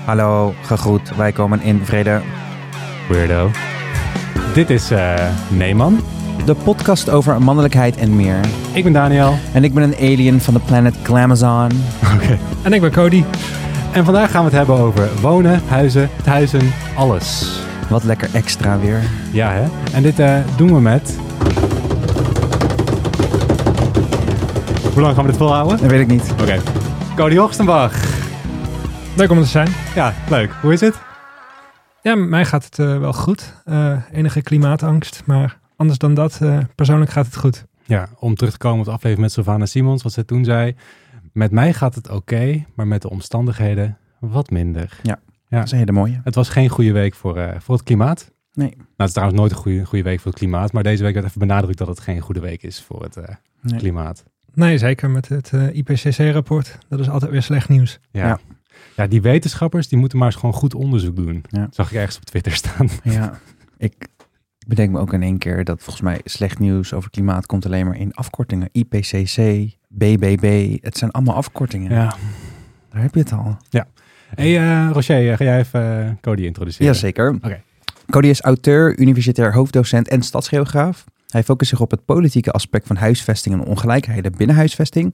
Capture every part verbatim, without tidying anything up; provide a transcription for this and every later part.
Hallo, gegroet. Wij komen in vrede. Weirdo. Dit is uh, Neeman. De podcast over mannelijkheid en meer. Ik ben Daniel. En ik ben een alien van de planet Glamazon. Oké. Okay. En ik ben Cody. En vandaag gaan we het hebben over wonen, huizen, thuizen, alles. Wat lekker extra weer. Ja, hè? En dit uh, doen we met... Hoe lang gaan we dit volhouden? Dat weet ik niet. Oké. Okay. Cody Hoogstenbach. Leuk om er te zijn. Ja, leuk. Hoe is het? Ja, met mij gaat het uh, wel goed. Uh, enige klimaatangst, maar anders dan dat, uh, persoonlijk gaat het goed. Ja, om terug te komen op de aflevering met Sylvana Simons, wat zij toen zei. Met mij gaat het oké, okay, maar met de omstandigheden wat minder. Ja, ja, dat is een hele mooie. Het was geen goede week voor, uh, voor het klimaat. Nee. Nou, het is trouwens nooit een goede, goede week voor het klimaat, maar deze week werd even benadrukt dat het geen goede week is voor het uh, nee. klimaat. Nee, zeker met het uh, I P C C-rapport. Dat is altijd weer slecht nieuws. Ja. ja. Ja, die wetenschappers die moeten maar eens gewoon goed onderzoek doen. Ja. Zag ik ergens op Twitter staan. Ja, ik bedenk me ook in één keer dat volgens mij slecht nieuws over klimaat komt alleen maar in afkortingen. I P C C, B B B, het zijn allemaal afkortingen. Ja. Daar heb je het al. Ja. Hey uh, Roger, ga jij even uh, Cody introduceren? Jazeker. Okay. Cody is auteur, universitair hoofddocent en stadsgeograaf. Hij focust zich op het politieke aspect van huisvesting en ongelijkheden binnen huisvesting.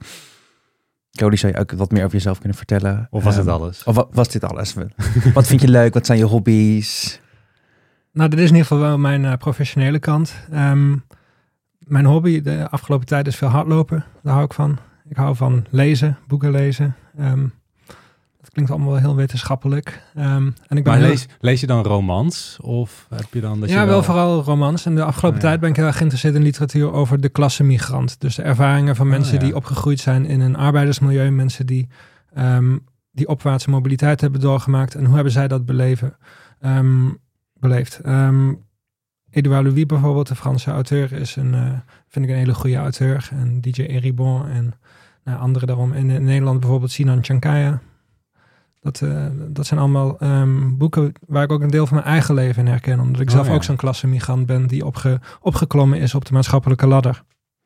Cody, zou je ook wat meer over jezelf kunnen vertellen? Of was um, het alles? Of wa- was dit alles? Wat vind je leuk? Wat zijn je hobby's? Nou, dit is in ieder geval wel mijn uh, professionele kant. Um, mijn hobby de afgelopen tijd is veel hardlopen. Daar hou ik van. Ik hou van lezen, boeken lezen. Um, dat klinkt allemaal wel heel wetenschappelijk. Um, en ik ben maar heel... lees, lees je dan romans? Of heb je dan... Dat ja, je wel... wel vooral romans. En de afgelopen oh, ja. tijd ben ik heel erg geïnteresseerd in literatuur over de klasse migrant. Dus de ervaringen van mensen oh, ja. die opgegroeid zijn in een arbeidersmilieu. Mensen die, um, die opwaartse mobiliteit hebben doorgemaakt. En hoe hebben zij dat beleven, um, beleefd? Um, Edouard Louis bijvoorbeeld, de Franse auteur, is een, uh, vind ik een hele goede auteur. En D J Eribon en nou, anderen daarom. En in Nederland bijvoorbeeld Sinan Chankaya. Dat, uh, dat zijn allemaal um, boeken waar ik ook een deel van mijn eigen leven in herken. Omdat ik oh, zelf ja. ook zo'n klassemigrant ben die opge, opgeklommen is op de maatschappelijke ladder.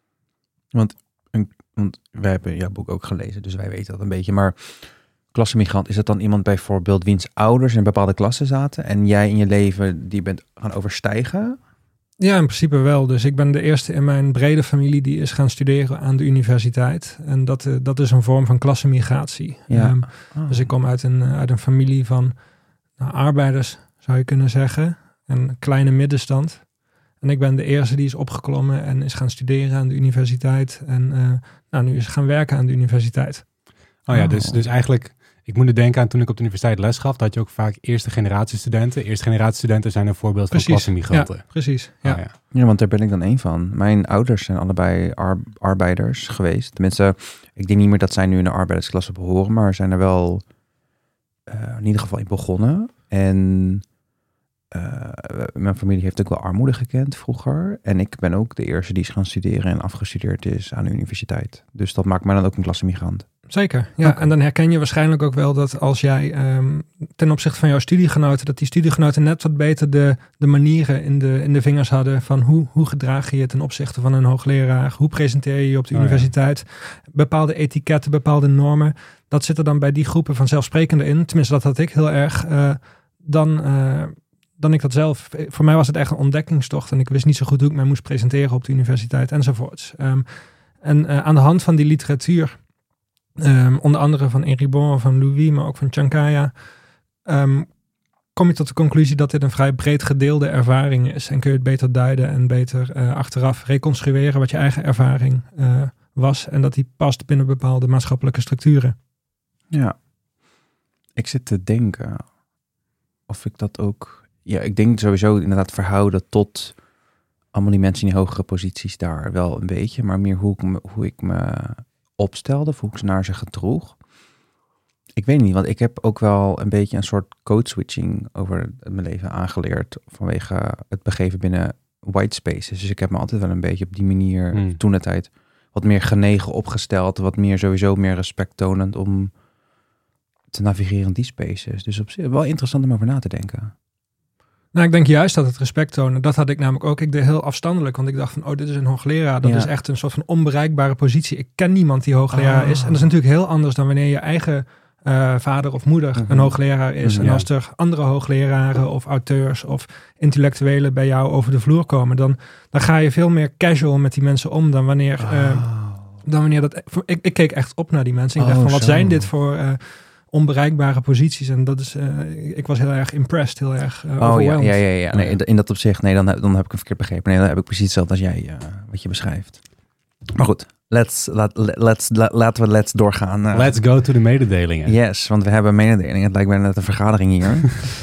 Want, een, want wij hebben jouw boek ook gelezen, dus wij weten dat een beetje. Maar klassemigrant, is dat dan iemand bijvoorbeeld wiens ouders in een bepaalde klasse zaten en jij in je leven die bent gaan overstijgen? Ja, in principe wel. Dus ik ben de eerste in mijn brede familie die is gaan studeren aan de universiteit. En dat, uh, dat is een vorm van klassemigratie. Ja. Um, oh. Dus ik kom uit een, uit een familie van nou, arbeiders, zou je kunnen zeggen. Een kleine middenstand. En ik ben de eerste die is opgeklommen en is gaan studeren aan de universiteit. En uh, nou, nu is gaan werken aan de universiteit. Oh ja, dus, dus eigenlijk... Ik moet er denken aan toen ik op de universiteit les gaf, dat had je ook vaak eerste generatie studenten. Eerste generatie studenten zijn een voorbeeld precies. van klassemigranten. Ja, precies. Ja. Oh, ja. ja, want daar ben ik dan één van. Mijn ouders zijn allebei ar- arbeiders geweest. Tenminste, ik denk niet meer dat zij nu in de arbeidersklasse behoren, maar zijn er wel uh, in ieder geval in begonnen. En uh, mijn familie heeft ook wel armoede gekend vroeger. En ik ben ook de eerste die is gaan studeren en afgestudeerd is aan de universiteit. Dus dat maakt mij dan ook een klassemigrant. Zeker, ja. Okay. En dan herken je waarschijnlijk ook wel dat als jij um, ten opzichte van jouw studiegenoten, dat die studiegenoten net wat beter de, de manieren in de, in de vingers hadden van hoe, hoe gedraag je je ten opzichte van een hoogleraar, hoe presenteer je je op de oh, universiteit, ja. bepaalde etiketten, bepaalde normen. Dat zit er dan bij die groepen vanzelfsprekender in. Tenminste, dat had ik heel erg uh, dan, uh, dan ik dat zelf. Voor mij was het echt een ontdekkingstocht en ik wist niet zo goed hoe ik mij moest presenteren op de universiteit enzovoorts. Um, en uh, aan de hand van die literatuur, Um, onder andere van Eribon, van Louis, maar ook van Chankaya, um, kom je tot de conclusie dat dit een vrij breed gedeelde ervaring is. En kun je het beter duiden en beter uh, achteraf reconstrueren wat je eigen ervaring uh, was. En dat die past binnen bepaalde maatschappelijke structuren. Ja, ik zit te denken of ik dat ook... Ja, ik denk sowieso inderdaad verhouden tot allemaal die mensen in die hogere posities daar wel een beetje. Maar meer hoe ik me... Hoe ik me opstelde, of hoe ik ze naar ze gedroeg. Ik weet niet, want ik heb ook wel een beetje een soort code switching over mijn leven aangeleerd vanwege het begeven binnen white spaces. Dus ik heb me altijd wel een beetje op die manier, mm. toen de tijd, wat meer genegen opgesteld, wat meer sowieso meer respect tonend om te navigeren in die spaces. Dus op zich wel interessant om over na te denken. Nou, ik denk juist dat het respect tonen. Dat had ik namelijk ook. Ik deed heel afstandelijk, want ik dacht van, oh, dit is een hoogleraar. Dat ja. is echt een soort van onbereikbare positie. Ik ken niemand die hoogleraar oh. is. En dat is natuurlijk heel anders dan wanneer je eigen uh, vader of moeder Mm-hmm. een hoogleraar is. Mm-hmm. En als er andere hoogleraren of auteurs of intellectuelen bij jou over de vloer komen, dan, dan ga je veel meer casual met die mensen om dan wanneer, uh, Oh. dan wanneer dat... Ik, ik keek echt op naar die mensen. Ik dacht Oh, van, wat zo. zijn dit voor uh, onbereikbare posities? En dat is, uh, ik was heel erg impressed, heel erg uh, Oh ja, overwhelmed. ja, ja, ja. Nee, in, in dat opzicht, nee, dan, heb- dan heb ik een verkeerd begrepen. Nee, dan heb ik precies hetzelfde als jij, uh, wat je beschrijft. Maar goed, let's, laat, let's, la- laten we let's doorgaan. Uh, Let's go to de mededelingen. Yes, want we hebben mededelingen. Het lijkt bijna net een vergadering hier.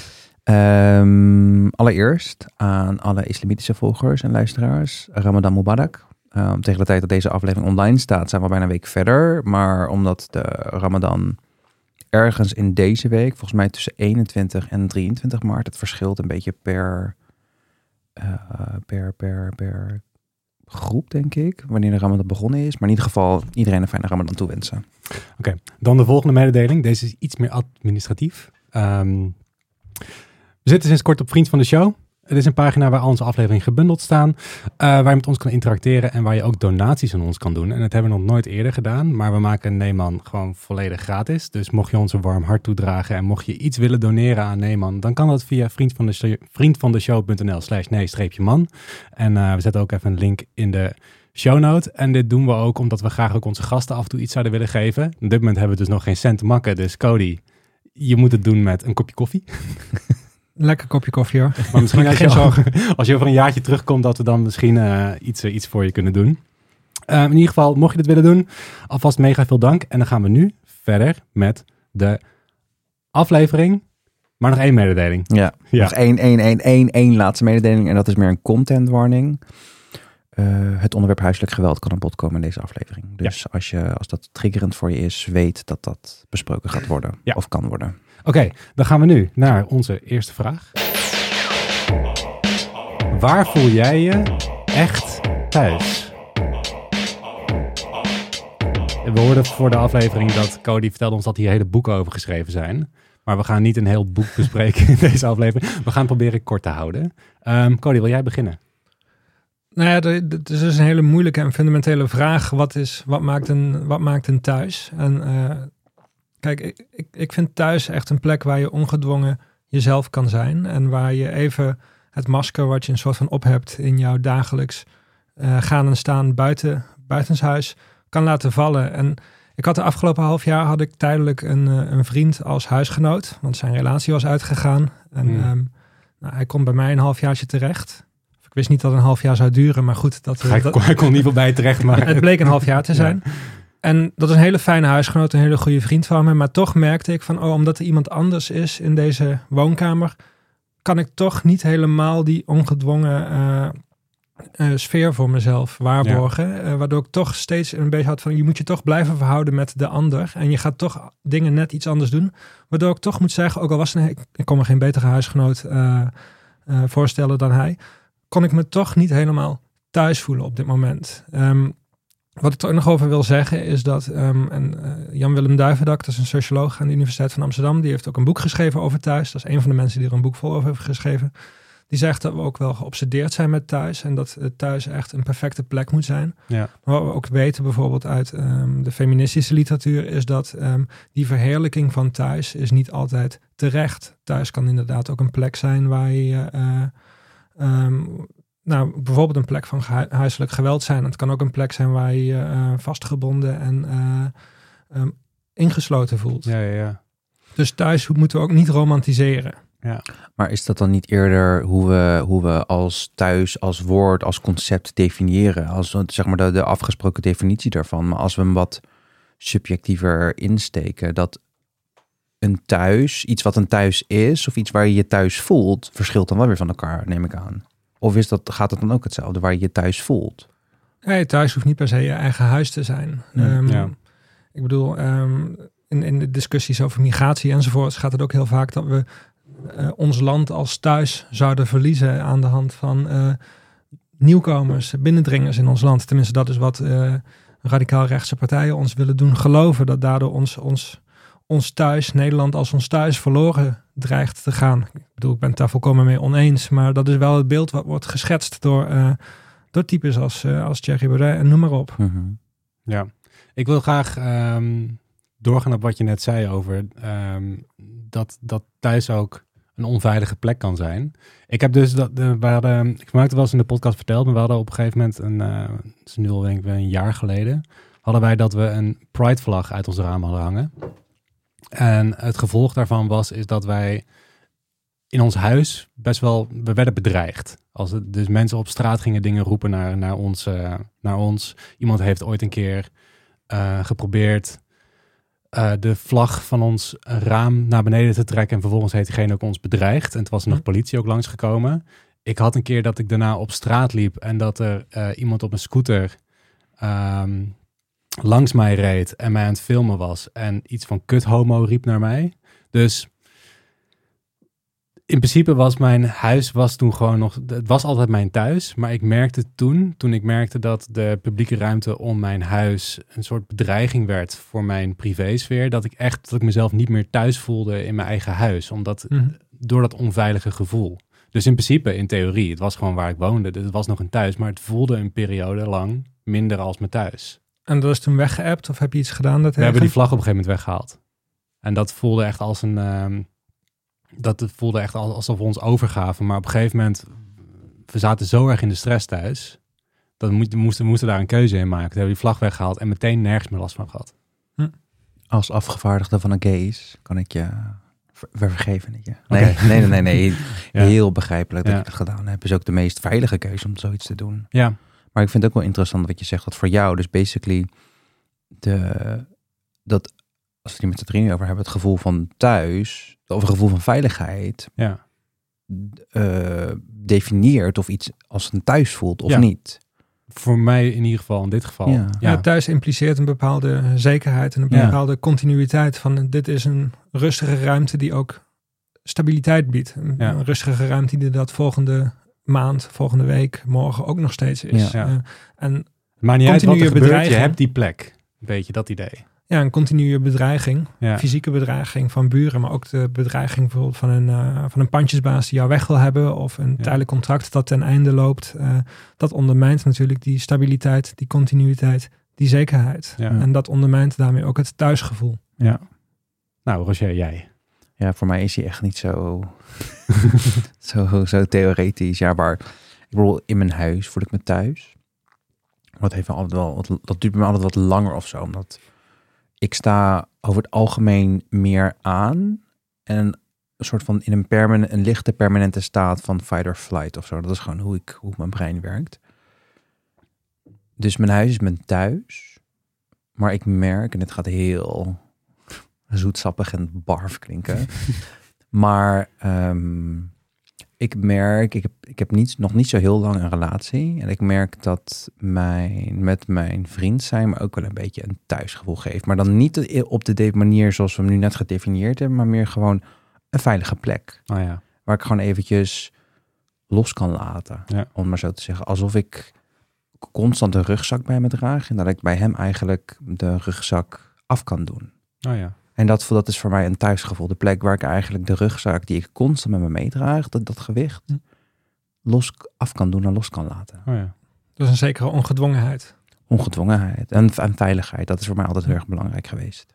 um, allereerst aan alle islamitische volgers en luisteraars. Ramadan Mubarak. Um, tegen de tijd dat deze aflevering online staat, zijn we al bijna een week verder. Maar omdat de Ramadan ergens in deze week, volgens mij tussen eenentwintig en drieëntwintig maart, het verschilt een beetje per, uh, per, per, per groep, denk ik, wanneer de Ramadan begonnen is. Maar in ieder geval iedereen een fijne Ramadan toewensen. Oké, okay. Dan de volgende mededeling. Deze is iets meer administratief. Um, we zitten sinds kort op Vriend van de Show. Het is een pagina waar al onze afleveringen gebundeld staan, uh, waar je met ons kan interacteren en waar je ook donaties aan ons kan doen. En dat hebben we nog nooit eerder gedaan, maar we maken Neeman gewoon volledig gratis. Dus mocht je ons een warm hart toedragen en mocht je iets willen doneren aan Neeman, dan kan dat via vriendvandeshow, vriendvandeshow.nl slash nee-man. En uh, we zetten ook even een link in de shownote. En dit doen we ook omdat we graag ook onze gasten af en toe iets zouden willen geven. Op dit moment hebben we dus nog geen cent te makken, dus Cody, je moet het doen met een kopje koffie. Lekker kopje koffie hoor. Maar misschien Maak als je je, geen al, als je over een jaartje terugkomt, dat we dan misschien uh, iets, uh, iets voor je kunnen doen. Uh, in ieder geval, mocht je dit willen doen, alvast mega veel dank. En dan gaan we nu verder met de aflevering. Maar nog één mededeling. Ja, Ja. nog één, één, één, één, één laatste mededeling. En dat is meer een content warning. Uh, het onderwerp huiselijk geweld kan aan bod komen in deze aflevering. Dus ja. als, je, als dat triggerend voor je is, weet dat dat besproken gaat worden. Ja. Of kan worden. Oké, okay, dan gaan we nu naar onze eerste vraag. Waar voel jij je echt thuis? We hoorden voor de aflevering dat Cody vertelde ons dat hier hele boeken over geschreven zijn. Maar we gaan niet een heel boek bespreken in deze aflevering. We gaan het proberen kort te houden. Um, Cody, wil jij beginnen? Nou ja, het is dus een hele moeilijke en fundamentele vraag. Wat, is, wat, maakt, een, wat maakt een thuis? En uh, kijk, ik, ik, ik vind thuis echt een plek waar je ongedwongen jezelf kan zijn. En waar je even het masker wat je een soort van op hebt in jouw dagelijks uh, gaan en staan buiten, buitenshuis kan laten vallen. En ik had de afgelopen half jaar had ik tijdelijk een, uh, een vriend als huisgenoot. Want zijn relatie was uitgegaan. En mm. um, nou, hij komt bij mij een halfjaartje terecht. Ik wist niet dat het een half jaar zou duren, maar goed. Dat, hij, dat, kon, hij kon niet voorbij terecht, maar... Het bleek een half jaar te zijn. Ja. En dat is een hele fijne huisgenoot, een hele goede vriend van me. Maar toch merkte ik van, oh, omdat er iemand anders is in deze woonkamer, kan ik toch niet helemaal die ongedwongen uh, uh, sfeer voor mezelf waarborgen. Ja. Uh, waardoor ik toch steeds een beetje had van, je moet je toch blijven verhouden met de ander. En je gaat toch dingen net iets anders doen. Waardoor ik toch moet zeggen, ook al was het, ik kon me geen betere huisgenoot uh, uh, voorstellen dan hij, kon ik me toch niet helemaal thuis voelen op dit moment. Um, wat ik er ook nog over wil zeggen is dat um, en, uh, Jan-Willem Duivendak, dat is een socioloog aan de Universiteit van Amsterdam, die heeft ook een boek geschreven over thuis. Dat is een van de mensen die er een boek vol over heeft geschreven. Die zegt dat we ook wel geobsedeerd zijn met thuis en dat het thuis echt een perfecte plek moet zijn. Ja. Maar wat we ook weten bijvoorbeeld uit um, de feministische literatuur is dat um, die verheerlijking van thuis is niet altijd terecht. Thuis kan inderdaad ook een plek zijn waar je... Uh, um, Nou, bijvoorbeeld een plek van hu- huiselijk geweld zijn. Het kan ook een plek zijn waar je je uh, vastgebonden en uh, um, ingesloten voelt. Ja, ja, ja. Dus thuis moeten we ook niet romantiseren. Ja. Maar is dat dan niet eerder hoe we, hoe we als thuis, als woord, als concept definiëren? Als zeg maar de, de afgesproken definitie daarvan. Maar als we hem wat subjectiever insteken, dat een thuis, iets wat een thuis is, of iets waar je je thuis voelt, verschilt dan wel weer van elkaar, neem ik aan. Of is dat, gaat het dan ook hetzelfde, waar je je thuis voelt? Nee, thuis hoeft niet per se je eigen huis te zijn. Ja, um, ja. Ik bedoel, um, in, in de discussies over migratie enzovoorts gaat het ook heel vaak dat we uh, ons land als thuis zouden verliezen aan de hand van uh, nieuwkomers, binnendringers in ons land. Tenminste, dat is wat uh, radicaal rechtse partijen ons willen doen geloven, dat daardoor ons, ons, ons thuis, Nederland als ons thuis, verloren dreigt te gaan. Ik bedoel, ik ben het daar volkomen mee oneens, maar dat is wel het beeld wat wordt geschetst door, uh, door types als, uh, als Thierry Baudet en noem maar op. Mm-hmm. Ja, ik wil graag um, doorgaan op wat je net zei over um, dat, dat thuis ook een onveilige plek kan zijn. Ik heb dus dat, uh, we hadden, ik maakte wel eens in de podcast verteld, maar we hadden op een gegeven moment, een, uh, het is nu al denk ik een jaar geleden, hadden wij dat we een Pride vlag uit ons raam hadden hangen. En het gevolg daarvan was, is dat wij in ons huis best wel, we werden bedreigd. Als het, dus mensen op straat gingen dingen roepen naar, naar, ons, uh, naar ons. Iemand heeft ooit een keer uh, geprobeerd uh, de vlag van ons raam naar beneden te trekken. En vervolgens heeft diegene ook ons bedreigd. En toen was er nog politie ook langsgekomen. Ik had een keer dat ik daarna op straat liep en dat er uh, iemand op een scooter um, langs mij reed en mij aan het filmen was. En iets van kut homo riep naar mij. Dus in principe was mijn huis was toen gewoon nog, het was altijd mijn thuis, maar ik merkte toen, toen ik merkte dat de publieke ruimte om mijn huis een soort bedreiging werd voor mijn privésfeer, dat ik echt, dat ik mezelf niet meer thuis voelde in mijn eigen huis, omdat, mm-hmm. door dat onveilige gevoel. Dus in principe, in theorie, het was gewoon waar ik woonde, dus het was nog een thuis, maar het voelde een periode lang minder als mijn thuis. En dat is toen weggeëpt of heb je iets gedaan? Dat We hebben die vlag op een gegeven moment weggehaald. En dat voelde echt als een... Um, Dat voelde echt alsof we ons overgaven. Maar op een gegeven moment, we zaten zo erg in de stress thuis. Dat we moesten, we moesten daar een keuze in maken. We hebben die vlag weggehaald en meteen nergens meer last van gehad. Hm. Als afgevaardigde van een gays kan ik je ver- vergeven. Nee, okay. nee, nee, nee, nee. Ja. Heel begrijpelijk dat ja. ik het gedaan heb. Het is ook de meest veilige keuze om zoiets te doen. Ja. Maar ik vind het ook wel interessant wat je zegt. Dat voor jou dus basically de, dat, als we het hier met z'n drieën over hebben, het gevoel van thuis, of een gevoel van veiligheid, ja. uh, definieert of iets als een thuis voelt of ja. niet. Voor mij in ieder geval, in dit geval. Ja. Ja. Ja, thuis impliceert een bepaalde zekerheid en een bepaalde ja. continuïteit van dit is een rustige ruimte die ook stabiliteit biedt. Een, ja. een rustige ruimte die dat volgende maand, volgende week, morgen ook nog steeds is. Ja. Uh, en maar niet uit wat er gebeurt, je hebt die plek. Weet je, dat idee. Ja, een continue bedreiging, ja. fysieke bedreiging van buren, maar ook de bedreiging bijvoorbeeld van een, uh, van een pandjesbaas die jou weg wil hebben of een ja. tijdelijk contract dat ten einde loopt. Uh, dat ondermijnt natuurlijk die stabiliteit, die continuïteit, die zekerheid. Ja. En dat ondermijnt daarmee ook het thuisgevoel. Ja. Nou, Roger, jij? Ja, voor mij is hij echt niet zo, zo, zo theoretisch. Ja, maar ik bedoel, in mijn huis voel ik me thuis. Dat heeft me altijd wel, wat, dat duurt me altijd wat langer of zo, omdat ik sta over het algemeen meer aan en een soort van in een, permanent, een lichte permanente staat van fight or flight of zo. Dat is gewoon hoe, ik, hoe mijn brein werkt. Dus mijn huis is mijn thuis. Maar ik merk, en het gaat heel zoetsappig en barf klinken. maar um, ik merk, ik heb, ik heb niet, nog niet zo heel lang een relatie. En ik merk dat mijn, met mijn vriend zijn me ook wel een beetje een thuisgevoel geeft. Maar dan niet op de manier zoals we hem nu net gedefinieerd hebben, maar meer gewoon een veilige plek. Oh ja. Waar ik gewoon eventjes los kan laten. Ja. Om maar zo te zeggen. Alsof ik constant een rugzak bij me draag. En dat ik bij hem eigenlijk de rugzak af kan doen. Oh ja. En dat, dat is voor mij een thuisgevoel. De plek waar ik eigenlijk de rugzak die ik constant met me meedraag, dat, dat gewicht, hm. los af kan doen en los kan laten. Oh ja. Dus een zekere ongedwongenheid. Ongedwongenheid en, en veiligheid. Dat is voor mij altijd heel erg belangrijk geweest.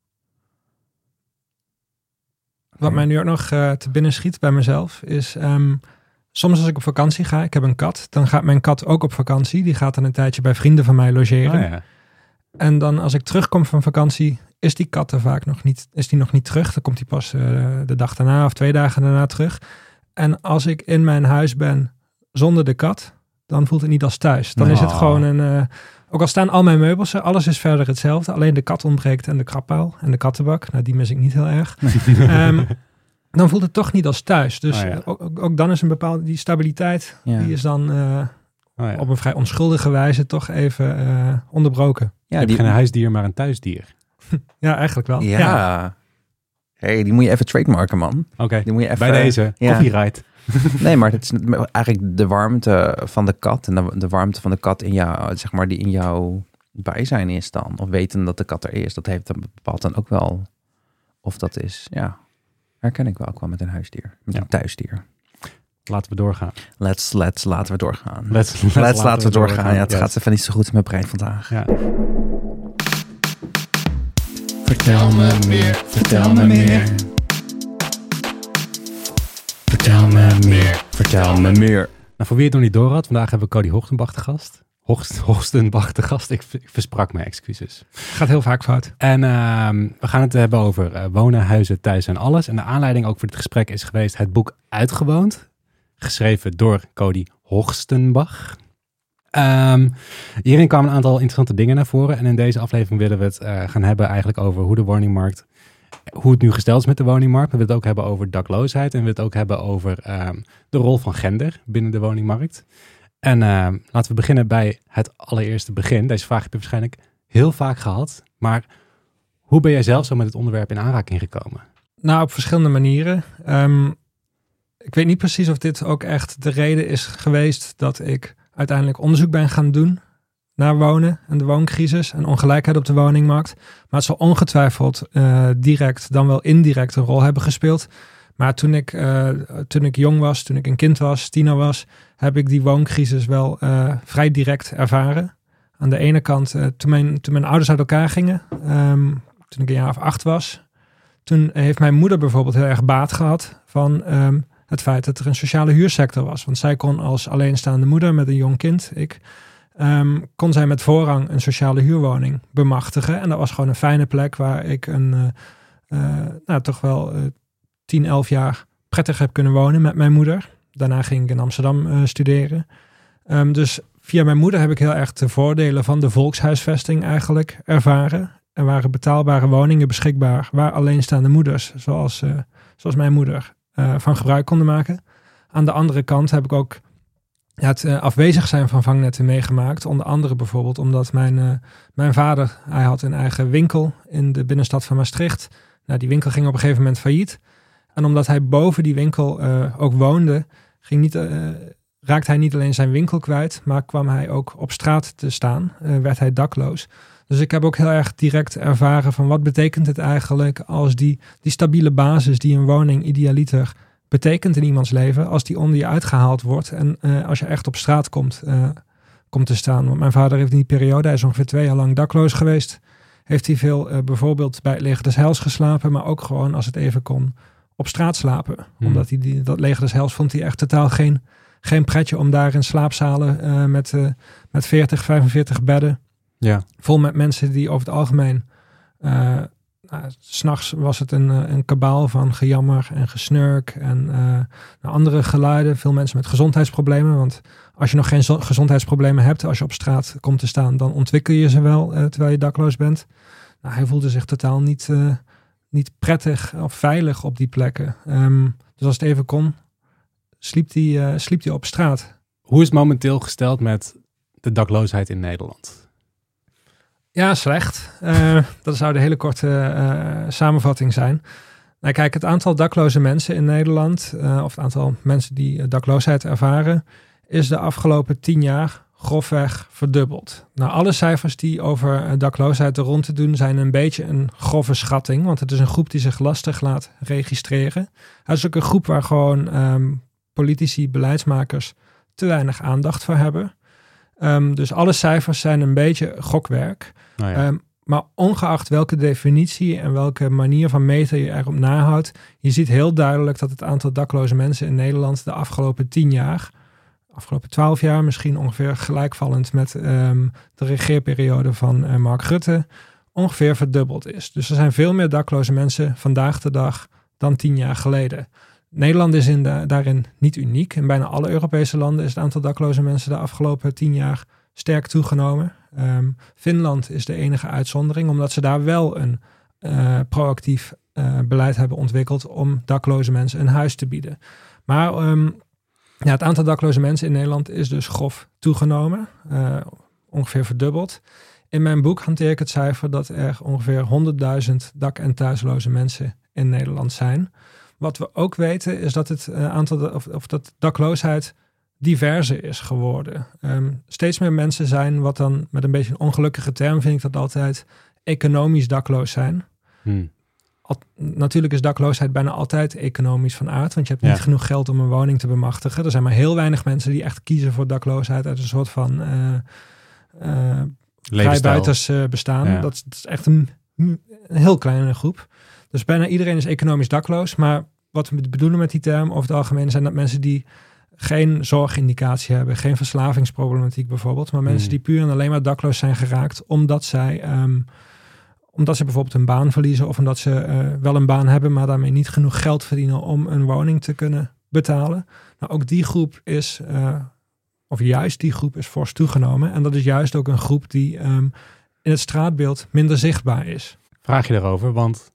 Wat mij nu ook nog uh, te binnen schiet bij mezelf is, Um, soms als ik op vakantie ga, ik heb een kat, dan gaat mijn kat ook op vakantie. Die gaat dan een tijdje bij vrienden van mij logeren. Oh ja. En dan als ik terugkom van vakantie, is die kat er vaak nog niet, is die nog niet terug. Dan komt die pas uh, de dag daarna of twee dagen daarna terug. En als ik in mijn huis ben zonder de kat, dan voelt het niet als thuis. Dan oh. is het gewoon een, uh, ook al staan al mijn meubels er, alles is verder hetzelfde. Alleen de kat ontbreekt en de krabpaal en de kattenbak. Nou, die mis ik niet heel erg. um, dan voelt het toch niet als thuis. Dus oh ja. ook, ook dan is een bepaalde, die stabiliteit, ja. die is dan uh, oh ja. op een vrij onschuldige wijze toch even uh, onderbroken. Ja, je hebt die... geen huisdier, maar een thuisdier. Ja, eigenlijk wel. Ja. ja. Hey, die moet je even trademarken, man. Oké, okay. Die moet je even, bij deze. Ja. Copyright. Nee, maar het is eigenlijk de warmte van de kat en de, de warmte van de kat in jou, zeg maar, die in jouw bijzijn is dan. Of weten dat de kat er is. Dat heeft dan bepaalt dan ook wel of dat is, ja, herken ik wel ook wel met een huisdier. Met ja. een thuisdier. Laten we doorgaan. Let's, let's, laten we doorgaan. Let's, let's, let's laten, laten we doorgaan. doorgaan. Ja, het yes. gaat even niet zo goed met mijn brein vandaag. Ja. Vertel me meer, vertel me meer. Vertel me meer, vertel me meer. Nou, voor wie het nog niet door had, vandaag hebben we Cody Hoogstenbach te gast. Hoogst, Hoogstenbach te gast, ik, ik versprak me, excuses. Gaat heel vaak fout. En uh, we gaan het hebben over uh, wonen, huizen, thuis en alles. En de aanleiding ook voor dit gesprek is geweest het boek Uitgewoond. Geschreven door Cody Hoogstenbach. Um, hierin kwamen een aantal interessante dingen naar voren. En in deze aflevering willen we het uh, gaan hebben eigenlijk over hoe de woningmarkt, hoe het nu gesteld is met de woningmarkt. We willen het ook hebben over dakloosheid. En we willen het ook hebben over um, de rol van gender binnen de woningmarkt. En uh, laten we beginnen bij het allereerste begin. Deze vraag heb je waarschijnlijk heel vaak gehad. Maar hoe ben jij zelf zo met het onderwerp in aanraking gekomen? Nou, op verschillende manieren. Um, ik weet niet precies of dit ook echt de reden is geweest dat ik uiteindelijk onderzoek ben gaan doen naar wonen en de wooncrisis en ongelijkheid op de woningmarkt. Maar het zal ongetwijfeld uh, direct dan wel indirect een rol hebben gespeeld. Maar toen ik, uh, toen ik jong was, toen ik een kind was, tiener was, heb ik die wooncrisis wel uh, vrij direct ervaren. Aan de ene kant, uh, toen, mijn, toen mijn ouders uit elkaar gingen, um, toen ik een jaar of acht was, toen heeft mijn moeder bijvoorbeeld heel erg baat gehad van um, het feit dat er een sociale huursector was. Want zij kon als alleenstaande moeder met een jong kind, ik, um, kon zij met voorrang een sociale huurwoning bemachtigen. En dat was gewoon een fijne plek waar ik een, uh, uh, nou toch wel uh, tien, elf jaar prettig heb kunnen wonen met mijn moeder. Daarna ging ik in Amsterdam uh, studeren. Um, dus via mijn moeder heb ik heel erg de voordelen van de volkshuisvesting eigenlijk ervaren. Er waren betaalbare woningen beschikbaar waar alleenstaande moeders, zoals, uh, zoals mijn moeder, uh, van gebruik konden maken. Aan de andere kant heb ik ook ja, het uh, afwezig zijn van vangnetten meegemaakt. Onder andere bijvoorbeeld omdat mijn, uh, mijn vader, hij had een eigen winkel in de binnenstad van Maastricht. Nou, die winkel ging op een gegeven moment failliet. En omdat hij boven die winkel uh, ook woonde, ging niet, uh, raakte hij niet alleen zijn winkel kwijt, maar kwam hij ook op straat te staan, uh, werd hij dakloos. Dus ik heb ook heel erg direct ervaren van wat betekent het eigenlijk als die, die stabiele basis die een woning idealiter betekent in iemands leven, als die onder je uitgehaald wordt en uh, als je echt op straat komt, uh, komt te staan. Want mijn vader heeft in die periode, hij is ongeveer twee jaar lang dakloos geweest, heeft hij veel uh, bijvoorbeeld bij het Leger des Heils geslapen, maar ook gewoon als het even kon op straat slapen. Hmm. Omdat hij die, dat Leger des Heils vond hij echt totaal geen, geen pretje om daar in slaapzalen uh, met, uh, met veertig, vijfenveertig bedden. Ja. Vol met mensen die over het algemeen uh, nou, 's nachts was het een, een kabaal van gejammer en gesnurk en uh, nou, andere geluiden. Veel mensen met gezondheidsproblemen. Want als je nog geen zo- gezondheidsproblemen hebt, als je op straat komt te staan, dan ontwikkel je ze wel uh, terwijl je dakloos bent. Nou, hij voelde zich totaal niet, uh, niet prettig of veilig op die plekken. Um, dus als het even kon, sliep hij uh, sliep hij op straat. Hoe is het momenteel gesteld met de dakloosheid in Nederland? Ja, slecht. Uh, dat zou de hele korte uh, samenvatting zijn. Nou, kijk, het aantal dakloze mensen in Nederland, uh, of het aantal mensen die uh, dakloosheid ervaren, is de afgelopen tien jaar grofweg verdubbeld. Nou, alle cijfers die over uh, dakloosheid er rond te doen zijn een beetje een grove schatting, want het is een groep die zich lastig laat registreren. Het is ook een groep waar gewoon um, politici, beleidsmakers te weinig aandacht voor hebben. Um, dus alle cijfers zijn een beetje gokwerk. Oh ja. um, maar ongeacht welke definitie en welke manier van meten je erop nahoudt, je ziet heel duidelijk dat het aantal dakloze mensen in Nederland de afgelopen tien jaar, afgelopen twaalf jaar misschien ongeveer gelijkvallend met um, de regeerperiode van uh, Mark Rutte, ongeveer verdubbeld is. Dus er zijn veel meer dakloze mensen vandaag de dag dan tien jaar geleden. Nederland is in de, daarin niet uniek. In bijna alle Europese landen is het aantal dakloze mensen de afgelopen tien jaar sterk toegenomen. Um, Finland is de enige uitzondering, omdat ze daar wel een uh, proactief uh, beleid hebben ontwikkeld om dakloze mensen een huis te bieden. Maar um, ja, het aantal dakloze mensen in Nederland is dus grof toegenomen, uh, ongeveer verdubbeld. In mijn boek hanteer ik het cijfer dat er ongeveer honderdduizend dak- en thuisloze mensen in Nederland zijn. Wat we ook weten is dat het uh, aantal of, of dat dakloosheid diverser is geworden. Um, steeds meer mensen zijn, wat dan met een beetje een ongelukkige term vind ik dat altijd, economisch dakloos zijn. Hmm. Al, natuurlijk is dakloosheid bijna altijd economisch van aard, want je hebt niet ja. genoeg geld om een woning te bemachtigen. Er zijn maar heel weinig mensen die echt kiezen voor dakloosheid uit een soort van uh, uh, vrijbuiters uh, bestaan. Ja. Dat, dat is echt een een heel kleine groep. Dus bijna iedereen is economisch dakloos. Maar wat we bedoelen met die term over het algemeen zijn dat mensen die geen zorgindicatie hebben, geen verslavingsproblematiek bijvoorbeeld, maar mensen Hmm. die puur en alleen maar dakloos zijn geraakt omdat zij, um, omdat ze bijvoorbeeld een baan verliezen of omdat ze uh, wel een baan hebben, maar daarmee niet genoeg geld verdienen om een woning te kunnen betalen. Nou, ook die groep is, uh, of juist die groep is fors toegenomen. En dat is juist ook een groep die um, in het straatbeeld minder zichtbaar is. Vraag je daarover, want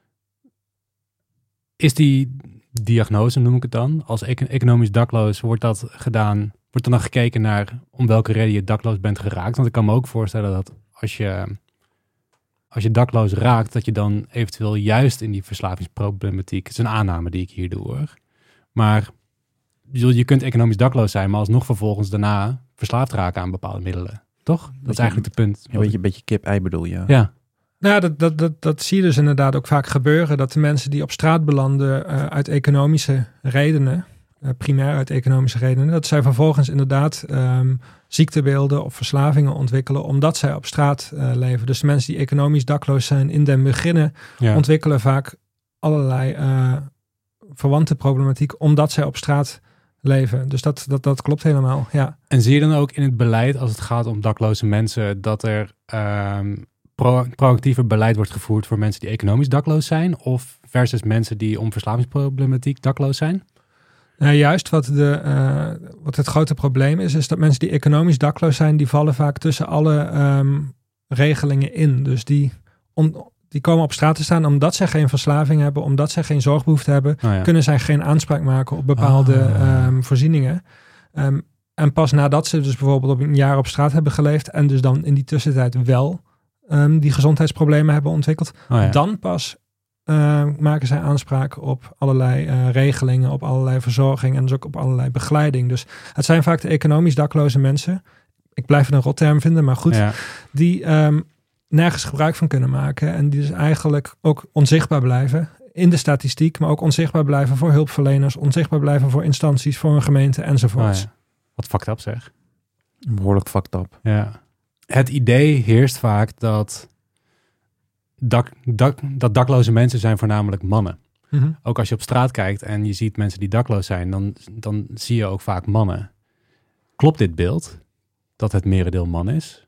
is die diagnose, noem ik het dan, als econ- economisch dakloos, wordt dat gedaan, wordt er dan gekeken naar om welke reden je dakloos bent geraakt? Want ik kan me ook voorstellen dat als je, als je dakloos raakt, dat je dan eventueel juist in die verslavingsproblematiek, het is een aanname die ik hier doe hoor, maar je, je kunt economisch dakloos zijn, maar alsnog vervolgens daarna verslaafd raken aan bepaalde middelen, toch? Dat is eigenlijk het punt. Ja, een beetje, beetje kip-ei bedoel je. Ja. Nou ja, dat, dat, dat, dat zie je dus inderdaad ook vaak gebeuren. Dat de mensen die op straat belanden uh, uit economische redenen, uh, primair uit economische redenen, dat zij vervolgens inderdaad um, ziektebeelden of verslavingen ontwikkelen omdat zij op straat uh, leven. Dus de mensen die economisch dakloos zijn in den beginnen Ja. ontwikkelen vaak allerlei uh, verwante problematiek omdat zij op straat leven. Dus dat, dat, dat klopt helemaal, ja. En zie je dan ook in het beleid, als het gaat om dakloze mensen, dat er um, pro- proactiever beleid wordt gevoerd voor mensen die economisch dakloos zijn, of versus mensen die om verslavingsproblematiek dakloos zijn? Nou, juist wat, de, uh, wat het grote probleem is, is dat mensen die economisch dakloos zijn, die vallen vaak tussen alle um, regelingen in. Dus die, on, die komen op straat te staan omdat zij geen verslaving hebben, omdat zij geen zorgbehoefte hebben, Oh ja. kunnen zij geen aanspraak maken op bepaalde Ah. um, voorzieningen. Um, en pas nadat ze dus bijvoorbeeld op een jaar op straat hebben geleefd en dus dan in die tussentijd wel um, die gezondheidsproblemen hebben ontwikkeld, Oh ja. dan pas uh, maken zij aanspraak op allerlei uh, regelingen, op allerlei verzorging en dus ook op allerlei begeleiding. Dus het zijn vaak de economisch dakloze mensen, ik blijf het een rotterm vinden, maar goed, Ja. die um, nergens gebruik van kunnen maken en die dus eigenlijk ook onzichtbaar blijven in de statistiek, maar ook onzichtbaar blijven voor hulpverleners, onzichtbaar blijven voor instanties, voor een gemeente Oh enzovoorts. ja. Wat fucked up zeg. Behoorlijk fucked up. Ja. Het idee heerst vaak dat, dak, dak, dat dakloze mensen zijn voornamelijk mannen. Mm-hmm. Ook als je op straat kijkt en je ziet mensen die dakloos zijn, dan, dan zie je ook vaak mannen. Klopt dit beeld? Dat het merendeel man is?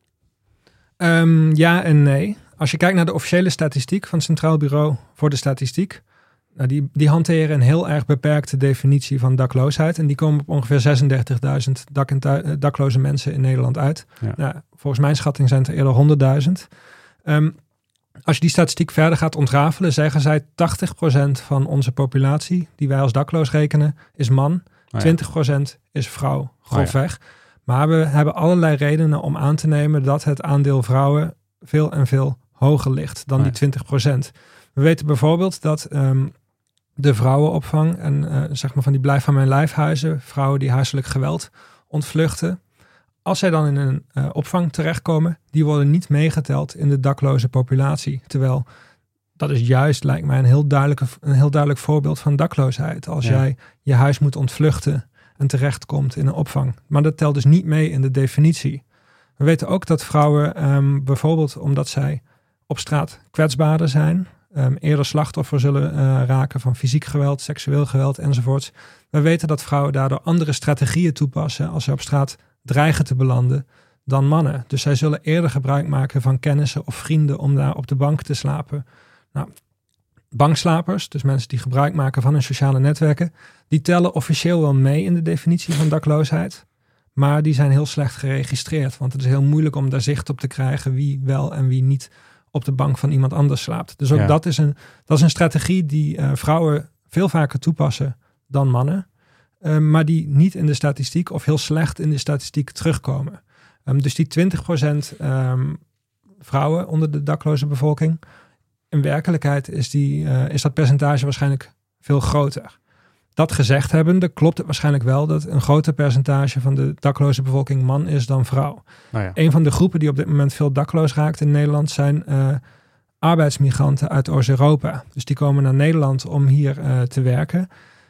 Um, ja en nee. Als je kijkt naar de officiële statistiek van het Centraal Bureau voor de Statistiek, nou die, die hanteren een heel erg beperkte definitie van dakloosheid. En die komen op ongeveer zesendertigduizend dak- en tu- dakloze mensen in Nederland uit. Ja. Nou, volgens mijn schatting zijn het er eerder honderdduizend. Um, als je die statistiek verder gaat ontrafelen, zeggen zij tachtig procent van onze populatie, die wij als dakloos rekenen, is man. Oh ja. twintig procent is vrouw, grofweg. Maar we hebben allerlei redenen om aan te nemen dat het aandeel vrouwen veel en veel hoger ligt dan Oh ja. die twintig procent. We weten bijvoorbeeld dat um, de vrouwenopvang en uh, zeg maar van die blijf van mijn lijfhuizen, vrouwen die huiselijk geweld ontvluchten, als zij dan in een uh, opvang terechtkomen, die worden niet meegeteld in de dakloze populatie. Terwijl dat is juist, lijkt mij, een heel, duidelijke, een heel duidelijk voorbeeld van dakloosheid. Als Ja. jij je huis moet ontvluchten en terechtkomt in een opvang. Maar dat telt dus niet mee in de definitie. We weten ook dat vrouwen um, bijvoorbeeld omdat zij op straat kwetsbaarder zijn, um, eerder slachtoffer zullen uh, raken van fysiek geweld, seksueel geweld enzovoorts. We weten dat vrouwen daardoor andere strategieën toepassen als ze op straat dreigen te belanden dan mannen. Dus zij zullen eerder gebruik maken van kennissen of vrienden om daar op de bank te slapen. Nou, bankslapers, dus mensen die gebruik maken van hun sociale netwerken, die tellen officieel wel mee in de definitie van dakloosheid, maar die zijn heel slecht geregistreerd, want het is heel moeilijk om daar zicht op te krijgen wie wel en wie niet op de bank van iemand anders slaapt. Dus ook Ja. dat, is een, dat is een strategie die uh, vrouwen veel vaker toepassen dan mannen, uh, maar die niet in de statistiek of heel slecht in de statistiek terugkomen. Um, dus die twintig procent um, vrouwen onder de dakloze bevolking, in werkelijkheid is, die, uh, is dat percentage waarschijnlijk veel groter. Dat gezegd hebbende klopt het waarschijnlijk wel dat een groter percentage van de dakloze bevolking man is dan vrouw. Nou ja. Een van de groepen die op dit moment veel dakloos raakt in Nederland zijn uh, arbeidsmigranten uit Oost-Europa. Dus die komen naar Nederland om hier uh, te werken.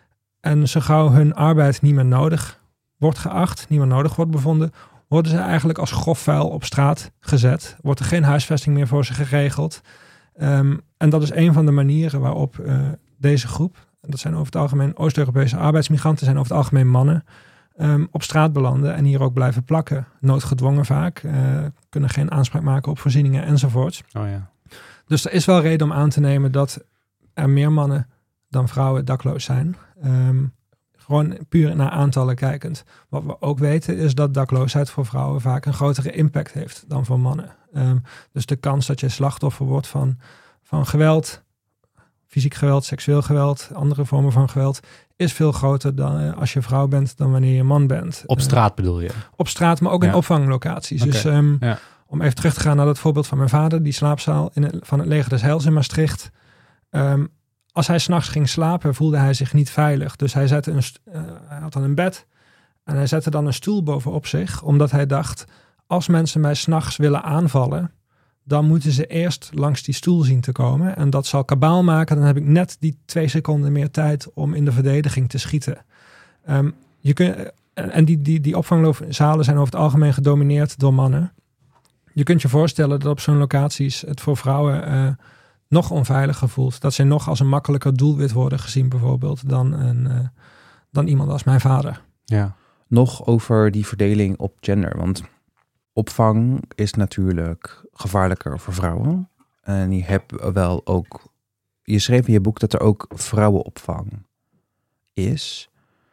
En zo gauw hun arbeid niet meer nodig wordt geacht, niet meer nodig wordt bevonden, worden ze eigenlijk als grof vuil op straat gezet. Wordt er geen huisvesting meer voor ze geregeld. Um, en dat is een van de manieren waarop uh, deze groep, dat zijn over het algemeen Oost-Europese arbeidsmigranten, zijn over het algemeen mannen, um, op straat belanden en hier ook blijven plakken. Noodgedwongen vaak, uh, kunnen geen aanspraak maken op voorzieningen enzovoorts. Oh ja. Dus er is wel reden om aan te nemen dat er meer mannen dan vrouwen dakloos zijn. Um, gewoon puur naar aantallen kijkend. Wat we ook weten is dat dakloosheid voor vrouwen vaak een grotere impact heeft dan voor mannen. Um, dus de kans dat je slachtoffer wordt van, van geweld, fysiek geweld, seksueel geweld, andere vormen van geweld, is veel groter dan uh, als je vrouw bent dan wanneer je man bent. Op straat uh, bedoel je? Op straat, maar ook ja. in opvanglocaties. Okay. Dus um, ja. om even terug te gaan naar dat voorbeeld van mijn vader, die slaapzaal in het, van het Leger des Heils in Maastricht. Um, als hij 's nachts ging slapen, voelde hij zich niet veilig. Dus hij, zette een, uh, hij had dan een bed en hij zette dan een stoel bovenop zich, omdat hij dacht, als mensen mij 's nachts willen aanvallen, dan moeten ze eerst langs die stoel zien te komen. En dat zal kabaal maken. Dan heb ik net die twee seconden meer tijd om in de verdediging te schieten. Um, je kun, en die, die, die opvangzalen zijn over het algemeen gedomineerd door mannen. Je kunt je voorstellen dat op zo'n locaties het voor vrouwen uh, nog onveiliger voelt. Dat zij nog als een makkelijker doelwit worden gezien bijvoorbeeld dan, een, uh, dan iemand als mijn vader. Ja. Nog over die verdeling op gender. Want opvang is natuurlijk gevaarlijker voor vrouwen. En je hebt wel ook, je schreef in je boek dat er ook vrouwenopvang is.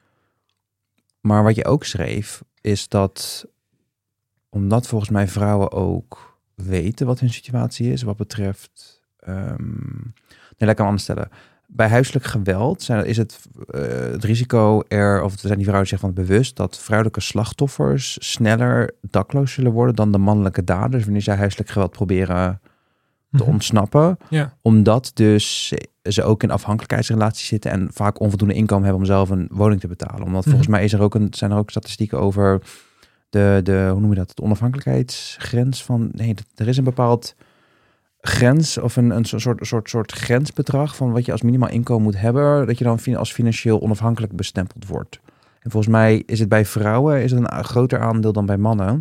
Maar wat je ook schreef is dat, omdat volgens mij vrouwen ook weten wat hun situatie is, wat betreft, um, nee, laat ik hem anders stellen. Bij huiselijk geweld zijn, is het, uh, het risico er, of zijn die vrouwen zich van bewust dat vrouwelijke slachtoffers sneller dakloos zullen worden dan de mannelijke daders wanneer zij huiselijk geweld proberen te mm-hmm. ontsnappen. Ja. Omdat dus ze ook in afhankelijkheidsrelaties zitten en vaak onvoldoende inkomen hebben om zelf een woning te betalen. Omdat mm-hmm. volgens mij is er ook een, zijn er ook statistieken over de, de, hoe noem je dat, de onafhankelijkheidsgrens van, nee, er is een bepaald grens of een, een soort, soort, soort grensbedrag van wat je als minimaal inkomen moet hebben, dat je dan als financieel onafhankelijk bestempeld wordt. En volgens mij is het bij vrouwen is het een groter aandeel dan bij mannen.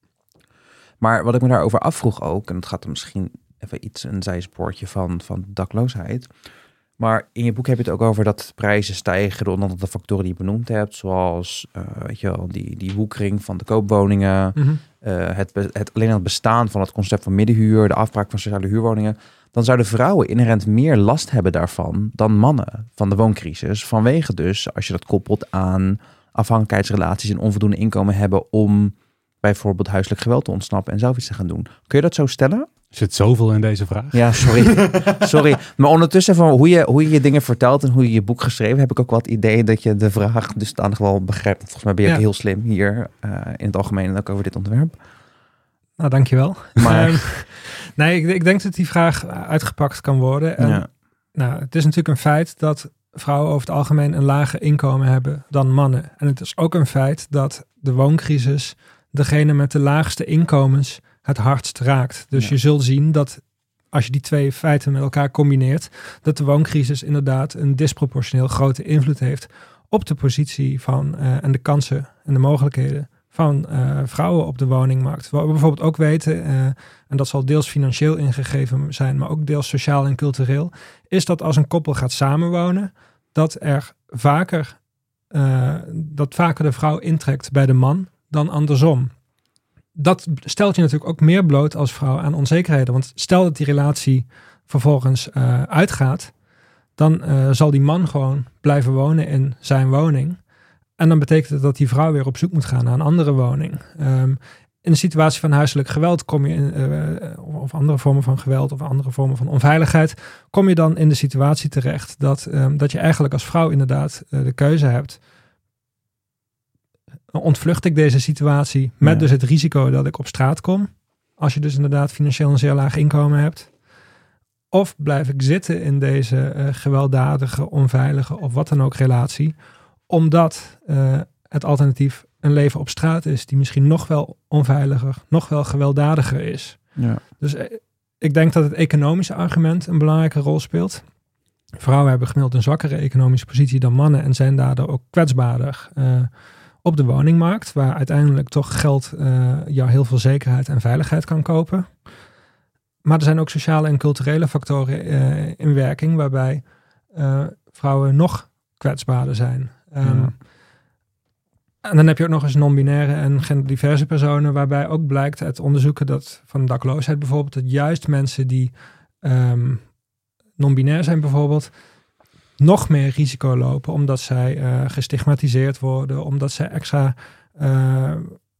Maar wat ik me daarover afvroeg ook, en dat gaat er misschien even iets een zijspoortje van, van dakloosheid. Maar in je boek heb je het ook over dat prijzen stijgen door onder andere de factoren die je benoemd hebt, zoals uh, weet je wel, die, die woekering van de koopwoningen, mm-hmm. uh, het, het, alleen het bestaan van het concept van middenhuur, de afbraak van sociale huurwoningen. Dan zouden vrouwen inherent meer last hebben daarvan dan mannen van de wooncrisis. Vanwege dus, als je dat koppelt aan afhankelijkheidsrelaties en onvoldoende inkomen hebben om bijvoorbeeld huiselijk geweld te ontsnappen en zelf iets te gaan doen. Kun je dat zo stellen? Er zit zoveel in deze vraag. Ja, sorry. sorry. Maar ondertussen van hoe je, hoe je je dingen vertelt en hoe je je boek geschreven, heb ik ook wel het idee dat je de vraag dus dan nog wel begrijpt. Volgens mij ben je ja. ook heel slim hier uh, in het algemeen en ook over dit onderwerp. Nou, dankjewel. Maar um, nee, ik, ik denk dat die vraag uitgepakt kan worden. En, ja. nou, het is natuurlijk een feit dat vrouwen over het algemeen een lager inkomen hebben dan mannen. En het is ook een feit dat de wooncrisis degene met de laagste inkomens het hardst raakt. Dus ja. je zult zien dat als je die twee feiten met elkaar combineert, dat de wooncrisis inderdaad een disproportioneel grote invloed heeft op de positie van uh, en de kansen en de mogelijkheden van uh, vrouwen op de woningmarkt. Wat we bijvoorbeeld ook weten, uh, en dat zal deels financieel ingegeven zijn, maar ook deels sociaal en cultureel, is dat als een koppel gaat samenwonen, dat er vaker, uh, dat vaker de vrouw intrekt bij de man dan andersom. Dat stelt je natuurlijk ook meer bloot als vrouw aan onzekerheden. Want stel dat die relatie vervolgens uh, uitgaat, dan uh, zal die man gewoon blijven wonen in zijn woning. En dan betekent het dat die vrouw weer op zoek moet gaan naar een andere woning. Um, in een situatie van huiselijk geweld kom je in, uh, of andere vormen van geweld of andere vormen van onveiligheid, kom je dan in de situatie terecht dat, um, dat je eigenlijk als vrouw inderdaad uh, de keuze hebt. Ontvlucht ik deze situatie met ja. dus het risico dat ik op straat kom, als je dus inderdaad financieel een zeer laag inkomen hebt, of blijf ik zitten in deze uh, gewelddadige, onveilige of wat dan ook relatie, omdat uh, het alternatief een leven op straat is die misschien nog wel onveiliger, nog wel gewelddadiger is. Ja. Dus uh, ik denk dat het economische argument een belangrijke rol speelt. Vrouwen hebben gemiddeld een zwakkere economische positie dan mannen en zijn daardoor ook kwetsbaarder uh, op de woningmarkt, waar uiteindelijk toch geld uh, jou heel veel zekerheid en veiligheid kan kopen. maar er zijn ook sociale en culturele factoren uh, in werking, waarbij uh, vrouwen nog kwetsbaarder zijn. Um, Ja. En dan heb je ook nog eens non-binaire en genderdiverse personen, waarbij ook blijkt uit onderzoeken dat van dakloosheid bijvoorbeeld, dat juist mensen die um, non-binair zijn bijvoorbeeld, nog meer risico lopen, omdat zij uh, gestigmatiseerd worden, omdat zij extra uh,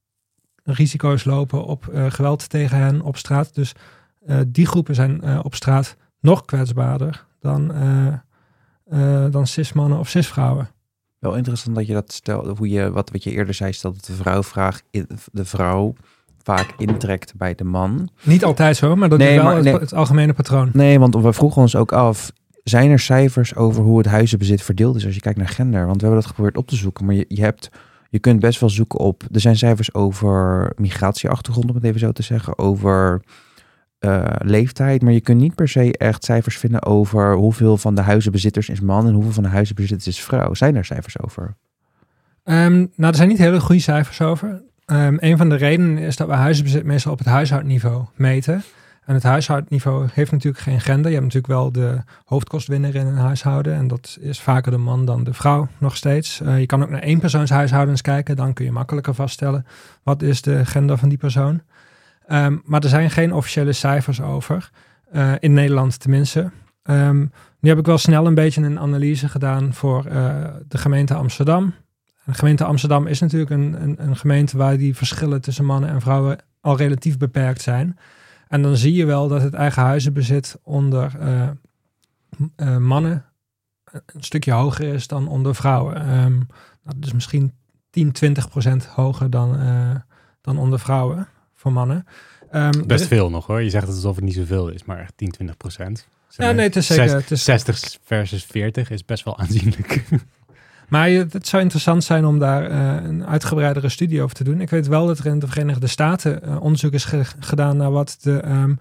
risico's lopen op uh, geweld tegen hen op straat. Dus uh, die groepen zijn uh, op straat nog kwetsbaarder dan, uh, uh, dan cis-mannen of cis-vrouwen. Wel interessant dat je dat stelt, hoe je, wat, wat je eerder zei, stelt dat de vrouwvraag, de vrouw vaak intrekt bij de man. Niet altijd zo, maar dat Nee, is wel maar, het, nee. het algemene patroon. Nee, want we vroegen ons ook af, zijn er cijfers over hoe het huizenbezit verdeeld is als je kijkt naar gender? Want we hebben dat geprobeerd op te zoeken, maar je, je hebt, je kunt best wel zoeken op, er zijn cijfers over migratieachtergrond, om het even zo te zeggen, over uh, leeftijd, maar je kunt niet per se echt cijfers vinden over hoeveel van de huizenbezitters is man en hoeveel van de huizenbezitters is vrouw. Zijn er cijfers over? Um, nou, er zijn niet hele goede cijfers over. Um, een van de redenen is dat we huizenbezit meestal op het huishoudniveau meten. En het huishoudniveau heeft natuurlijk geen gender. Je hebt natuurlijk wel de hoofdkostwinner in een huishouden. En dat is vaker de man dan de vrouw nog steeds. Uh, je kan ook naar éénpersoonshuishoudens kijken. Dan kun je makkelijker vaststellen wat is de gender van die persoon. Um, maar er zijn geen officiële cijfers over. Uh, in Nederland tenminste. Um, nu heb ik wel snel een beetje een analyse gedaan voor uh, de gemeente Amsterdam. De gemeente Amsterdam is natuurlijk een, een, een gemeente waar die verschillen tussen mannen en vrouwen al relatief beperkt zijn. En dan zie je wel dat het eigen huizenbezit onder uh, uh, mannen een stukje hoger is dan onder vrouwen. Um, nou, dus misschien tien, twintig procent hoger dan, uh, dan onder vrouwen voor mannen. Um, Best er, veel nog hoor. Je zegt het alsof het niet zoveel is, maar echt tien, twintig procent. Ja, nee, het is zeker. Het is, zestig versus veertig is best wel aanzienlijk. Maar je, het zou interessant zijn om daar uh, een uitgebreidere studie over te doen. Ik weet wel dat er in de Verenigde Staten uh, onderzoek is ge- gedaan naar wat de um,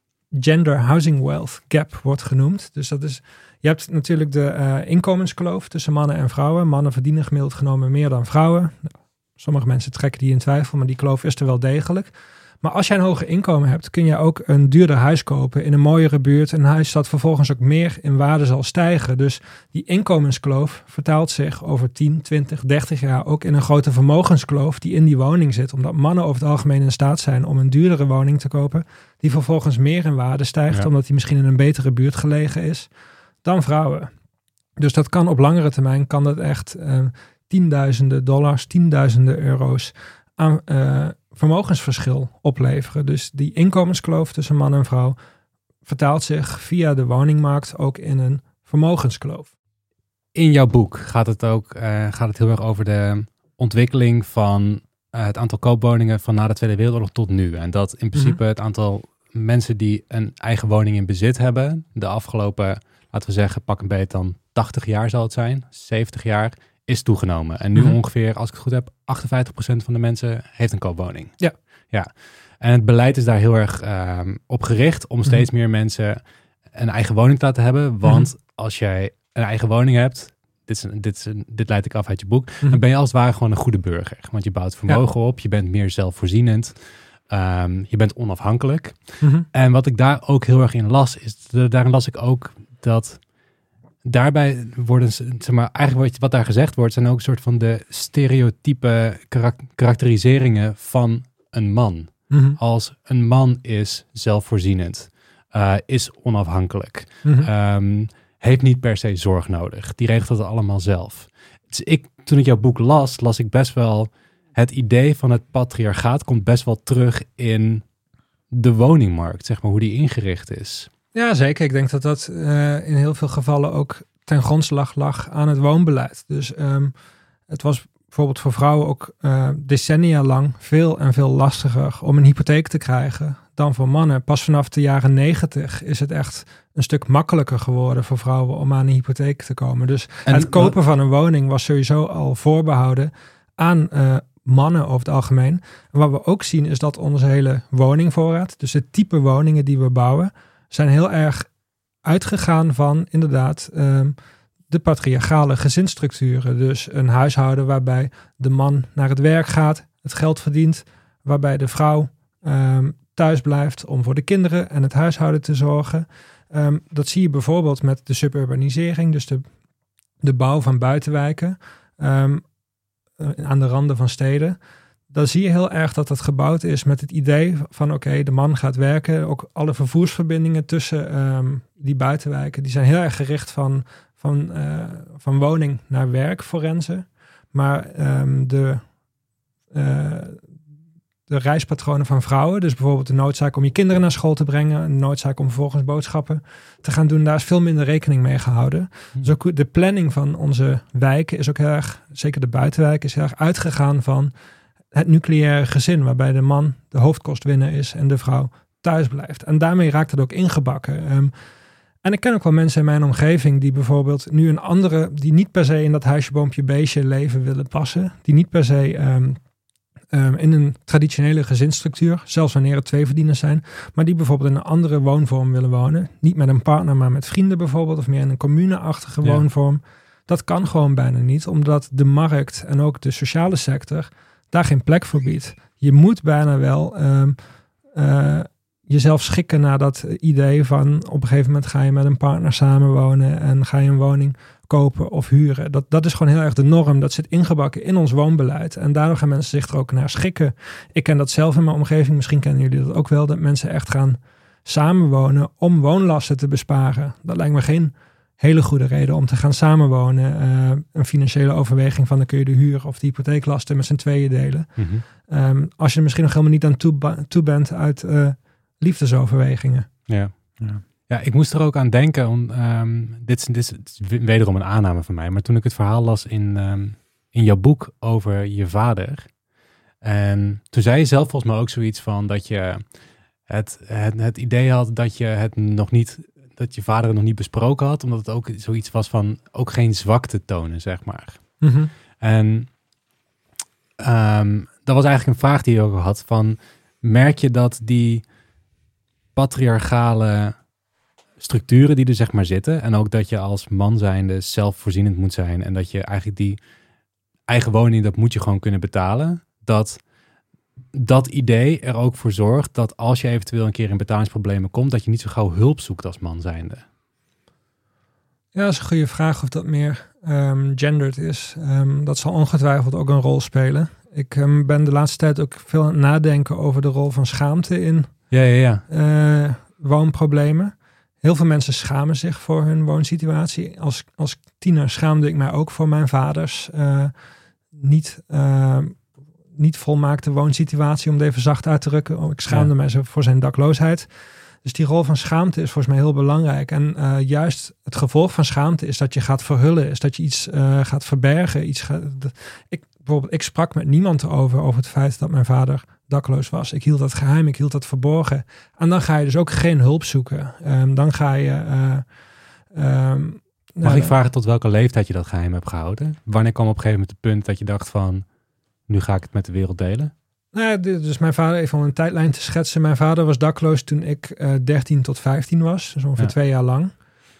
gender housing wealth gap wordt genoemd. Dus dat is, je hebt natuurlijk de uh, inkomenskloof tussen mannen en vrouwen. Mannen verdienen gemiddeld genomen meer dan vrouwen. Nou, sommige mensen trekken die in twijfel, maar die kloof is er wel degelijk. Maar als jij een hoger inkomen hebt, kun je ook een duurder huis kopen in een mooiere buurt. Een huis dat vervolgens ook meer in waarde zal stijgen. Dus die inkomenskloof vertaalt zich over tien, twintig, dertig jaar ook in een grote vermogenskloof die in die woning zit. Omdat mannen over het algemeen in staat zijn om een duurdere woning te kopen, die vervolgens meer in waarde stijgt, ja. omdat die misschien in een betere buurt gelegen is dan vrouwen. Dus dat kan op langere termijn, kan dat echt uh, tienduizenden dollars, tienduizenden euro's aan uh, vermogensverschil opleveren. Dus die inkomenskloof tussen man en vrouw vertaalt zich via de woningmarkt ook in een vermogenskloof. In jouw boek gaat het ook uh, gaat het heel erg over de ontwikkeling van uh, het aantal koopwoningen van na de Tweede Wereldoorlog tot nu. En dat in principe mm-hmm. het aantal mensen die een eigen woning in bezit hebben, de afgelopen, laten we zeggen, pak een beetje dan tachtig jaar zal het zijn, zeventig jaar, is toegenomen. En nu mm-hmm. ongeveer, als ik het goed heb, achtenvijftig procent van de mensen heeft een koopwoning. Ja. Ja. En het beleid is daar heel erg uh, op gericht om steeds mm-hmm. meer mensen een eigen woning te laten hebben. Want mm-hmm. als jij een eigen woning hebt, dit, is een, dit, is een, dit leid ik af uit je boek, mm-hmm. dan ben je als het ware gewoon een goede burger. Want je bouwt vermogen ja. op, je bent meer zelfvoorzienend, um, je bent onafhankelijk. Mm-hmm. En wat ik daar ook heel erg in las, is, de, daarin las ik ook dat daarbij worden, zeg maar, eigenlijk wat, wat daar gezegd wordt, zijn ook een soort van de stereotype karak- karakteriseringen van een man. Mm-hmm. Als een man is zelfvoorzienend, uh, is onafhankelijk, mm-hmm. um, heeft niet per se zorg nodig. Die regelt het allemaal zelf. Dus ik, toen ik jouw boek las, las ik best wel het idee van het patriarchaat komt best wel terug in de woningmarkt, zeg maar, hoe die ingericht is. Ja, zeker. Ik denk dat dat uh, in heel veel gevallen ook ten grondslag lag aan het woonbeleid. Dus um, het was bijvoorbeeld voor vrouwen ook uh, decennia lang veel en veel lastiger om een hypotheek te krijgen dan voor mannen. Pas vanaf de jaren negentig is het echt een stuk makkelijker geworden voor vrouwen om aan een hypotheek te komen. Dus en het kopen van een woning was sowieso al voorbehouden aan uh, mannen over het algemeen. En wat we ook zien is dat onze hele woningvoorraad, dus het type woningen die we bouwen, zijn heel erg uitgegaan van inderdaad um, de patriarchale gezinsstructuren. Dus een huishouden waarbij de man naar het werk gaat, het geld verdient, waarbij de vrouw um, thuis blijft om voor de kinderen en het huishouden te zorgen. Um, dat zie je bijvoorbeeld met de suburbanisering, dus de, de bouw van buitenwijken um, aan de randen van steden. Dan zie je heel erg dat dat gebouwd is met het idee van oké, okay, de man gaat werken. Ook alle vervoersverbindingen tussen um, die buitenwijken, die zijn heel erg gericht van, van, uh, van woning naar werk voor Renze. Maar um, de, uh, de reispatronen van vrouwen, dus bijvoorbeeld de noodzaak om je kinderen naar school te brengen, de noodzaak om vervolgens boodschappen te gaan doen, daar is veel minder rekening mee gehouden. Hmm. Dus ook de planning van onze wijken is ook heel erg, zeker de buitenwijken, is heel erg uitgegaan van het nucleaire gezin, waarbij de man de hoofdkostwinner is en de vrouw thuis blijft. En daarmee raakt het ook ingebakken. Um, en ik ken ook wel mensen in mijn omgeving die bijvoorbeeld nu een andere, die niet per se in dat huisje, boompje, beestje leven willen passen. Die niet per se um, um, in een traditionele gezinsstructuur, zelfs wanneer het twee verdieners zijn, maar die bijvoorbeeld in een andere woonvorm willen wonen. Niet met een partner, maar met vrienden bijvoorbeeld, of meer in een commune-achtige ja. woonvorm. Dat kan gewoon bijna niet, omdat de markt en ook de sociale sector daar geen plek voor biedt. Je moet bijna wel um, uh, jezelf schikken naar dat idee van op een gegeven moment ga je met een partner samenwonen en ga je een woning kopen of huren. Dat, dat is gewoon heel erg de norm. Dat zit ingebakken in ons woonbeleid. En daardoor gaan mensen zich er ook naar schikken. Ik ken dat zelf in mijn omgeving. Misschien kennen jullie dat ook wel. Dat mensen echt gaan samenwonen om woonlasten te besparen. Dat lijkt me geen hele goede reden om te gaan samenwonen. Uh, een financiële overweging van dan kun je de huur of de hypotheeklasten met z'n tweeën delen. Mm-hmm. Um, als je er misschien nog helemaal niet aan toe, toe bent uit uh, liefdesoverwegingen. Ja. Ja. Ja, ik moest er ook aan denken. Om, um, dit, is, dit, is, dit is wederom een aanname van mij. Maar toen ik het verhaal las in, um, in jouw boek over je vader. En toen zei je zelf volgens mij ook zoiets van dat je het, het, het idee had dat je het nog niet, dat je vader het nog niet besproken had. Omdat het ook zoiets was van ook geen zwakte tonen, zeg maar. Mm-hmm. En um, dat was eigenlijk een vraag die je ook had. Van, merk je dat die patriarchale structuren die er zeg maar zitten, en ook dat je als man zijnde zelfvoorzienend moet zijn en dat je eigenlijk die eigen woning, dat moet je gewoon kunnen betalen, dat dat idee er ook voor zorgt dat als je eventueel een keer in betalingsproblemen komt, dat je niet zo gauw hulp zoekt als man zijnde? Ja, dat is een goede vraag of dat meer um, gendered is. Um, dat zal ongetwijfeld ook een rol spelen. Ik um, ben de laatste tijd ook veel aan het nadenken over de rol van schaamte in ja, ja, ja. Uh, woonproblemen. Heel veel mensen schamen zich voor hun woonsituatie. Als, als tiener schaamde ik mij ook voor mijn vaders uh, niet, uh, niet volmaakte woonsituatie, om het even zacht uit te drukken. Oh, ik schaamde ja. mij zo voor zijn dakloosheid. Dus die rol van schaamte is volgens mij heel belangrijk. En uh, juist het gevolg van schaamte is dat je gaat verhullen, is dat je iets uh, gaat verbergen. Iets gaat, ik, bijvoorbeeld, ik sprak met niemand over, over het feit dat mijn vader dakloos was. Ik hield dat geheim, ik hield dat verborgen. En dan ga je dus ook geen hulp zoeken. Um, dan ga je... Uh, um, Mag nou, ik vragen tot welke leeftijd je dat geheim hebt gehouden? Wanneer kwam op een gegeven moment het punt dat je dacht van, nu ga ik het met de wereld delen? Nou ja, dus mijn vader, even om een tijdlijn te schetsen. Mijn vader was dakloos toen ik uh, dertien tot vijftien was. Dus ongeveer ja. twee jaar lang.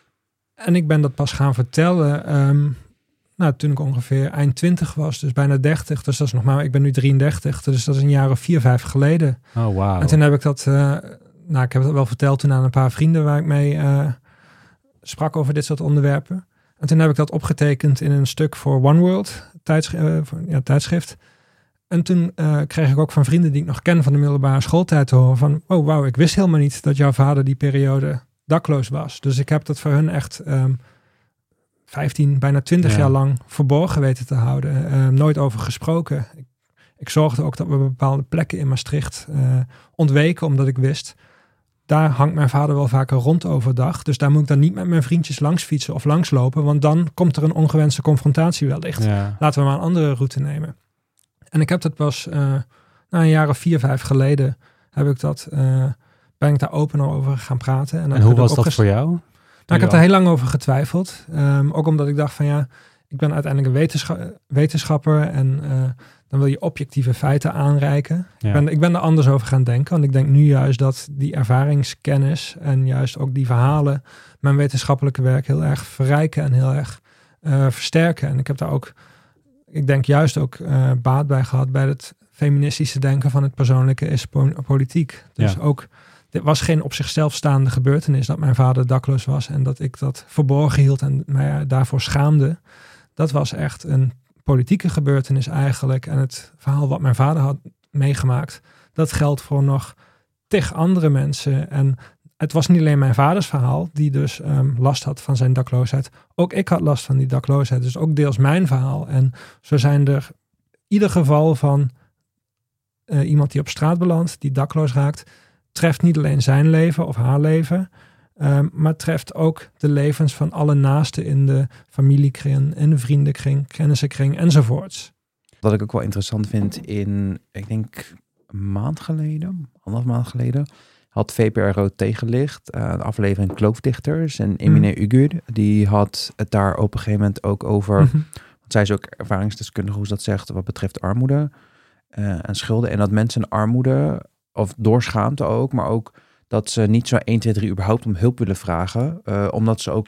En ik ben dat pas gaan vertellen Um, Nou, toen ik ongeveer eind twintig was, dus bijna dertig. Dus dat is nog maar, ik ben nu drieëndertig, dus dat is een jaar of vier, vijf geleden. Oh, wow. En toen heb ik dat, uh, nou, ik heb het wel verteld toen aan een paar vrienden waar ik mee uh, sprak over dit soort onderwerpen. En toen heb ik dat opgetekend in een stuk voor One World, tijdschrift. Uh, voor, ja, tijdschrift. En toen uh, kreeg ik ook van vrienden die ik nog ken van de middelbare schooltijd te horen van, oh wauw, ik wist helemaal niet dat jouw vader die periode dakloos was. Dus ik heb dat voor hun echt Um, vijftien, bijna twintig ja. jaar lang verborgen weten te houden. Uh, nooit over gesproken. Ik, ik zorgde ook dat we bepaalde plekken in Maastricht uh, ontweken, omdat ik wist, daar hangt mijn vader wel vaker rond overdag. Dus daar moet ik dan niet met mijn vriendjes langs fietsen of langslopen, want dan komt er een ongewenste confrontatie wellicht. Ja. Laten we maar een andere route nemen. En ik heb dat pas uh, na een jaar of vier, vijf geleden heb ik dat, uh, ben ik daar open over gaan praten. En, en hoe was dat opges- voor jou? Nou, ik heb er heel lang over getwijfeld. Um, ook omdat ik dacht van ja, ik ben uiteindelijk een wetenschap, wetenschapper en uh, dan wil je objectieve feiten aanreiken. Ja. Ik, ben, ik ben er anders over gaan denken, want ik denk nu juist dat die ervaringskennis en juist ook die verhalen mijn wetenschappelijke werk heel erg verrijken en heel erg uh, versterken. En ik heb daar ook, ik denk juist ook uh, baat bij gehad bij het feministische denken van het persoonlijke is po- politiek. Dus Ja. ook, dit was geen op zichzelf staande gebeurtenis dat mijn vader dakloos was en dat ik dat verborgen hield en mij daarvoor schaamde. Dat was echt een politieke gebeurtenis eigenlijk. En het verhaal wat mijn vader had meegemaakt, dat geldt voor nog tig andere mensen. En het was niet alleen mijn vaders verhaal, die dus um, last had van zijn dakloosheid. Ook ik had last van die dakloosheid. Dus ook deels mijn verhaal. En zo zijn er ieder geval van uh, iemand die op straat belandt, die dakloos raakt, treft niet alleen zijn leven of haar leven, um, maar treft ook de levens van alle naasten in de familiekring, in de vriendenkring, kennissenkring enzovoorts. Wat ik ook wel interessant vind in, ik denk een maand geleden, anderhalf maand geleden, had V P R O tegenlicht, uh, de aflevering Kloofdichters. En Emine mm. Ugur, die had het daar op een gegeven moment ook over, Mm-hmm. want zij is ook ervaringsdeskundige, hoe ze dat zegt, wat betreft armoede uh, en schulden. En dat mensen armoede, of door schaamte ook, maar ook dat ze niet zo één, twee, drie überhaupt om hulp willen vragen, uh, omdat ze ook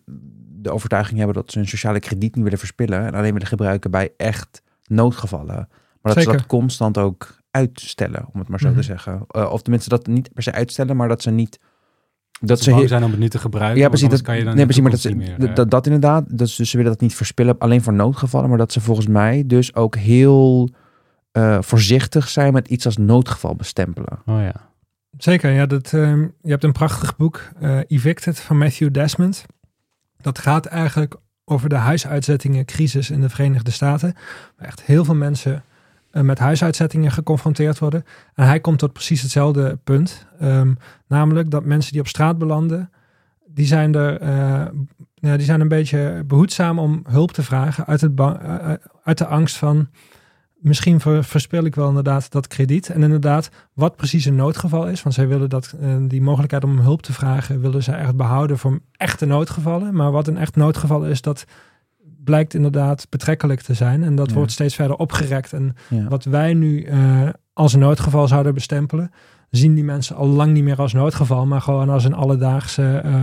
de overtuiging hebben dat ze hun sociale krediet niet willen verspillen en alleen willen gebruiken bij echt noodgevallen. Maar dat Zeker. ze dat constant ook uitstellen, om het maar zo Mm-hmm. te zeggen. Uh, of tenminste dat niet per se uitstellen, maar dat ze niet... Dat, Dat ze bang zijn om het nu te gebruiken. Ja, precies. Dat, kan je dan nee, precies maar dat, niet ze, meer, uh... dat, dat inderdaad. Dus, dus ze willen dat niet verspillen alleen voor noodgevallen, maar dat ze volgens mij dus ook heel uh, voorzichtig zijn met iets als noodgeval bestempelen. Oh ja. Zeker, ja. Dat, um, je hebt een prachtig boek, uh, Evicted, van Matthew Desmond. Dat gaat eigenlijk over de huisuitzettingencrisis in de Verenigde Staten. Waar echt heel veel mensen uh, met huisuitzettingen geconfronteerd worden. En hij komt tot precies hetzelfde punt. Um, namelijk dat mensen die op straat belanden, die zijn er, uh, ja, die zijn een beetje behoedzaam om hulp te vragen uit, het ba- uh, uit de angst van, misschien ver, verspil ik wel inderdaad dat krediet. En inderdaad, wat precies een noodgeval is. Want zij willen dat uh, die mogelijkheid om hulp te vragen, willen ze echt behouden voor echte noodgevallen. Maar wat een echt noodgeval is, dat blijkt inderdaad betrekkelijk te zijn. En dat Ja. wordt steeds verder opgerekt. En Ja. wat wij nu uh, als een noodgeval zouden bestempelen, zien die mensen al lang niet meer als noodgeval, maar gewoon als een alledaagse uh,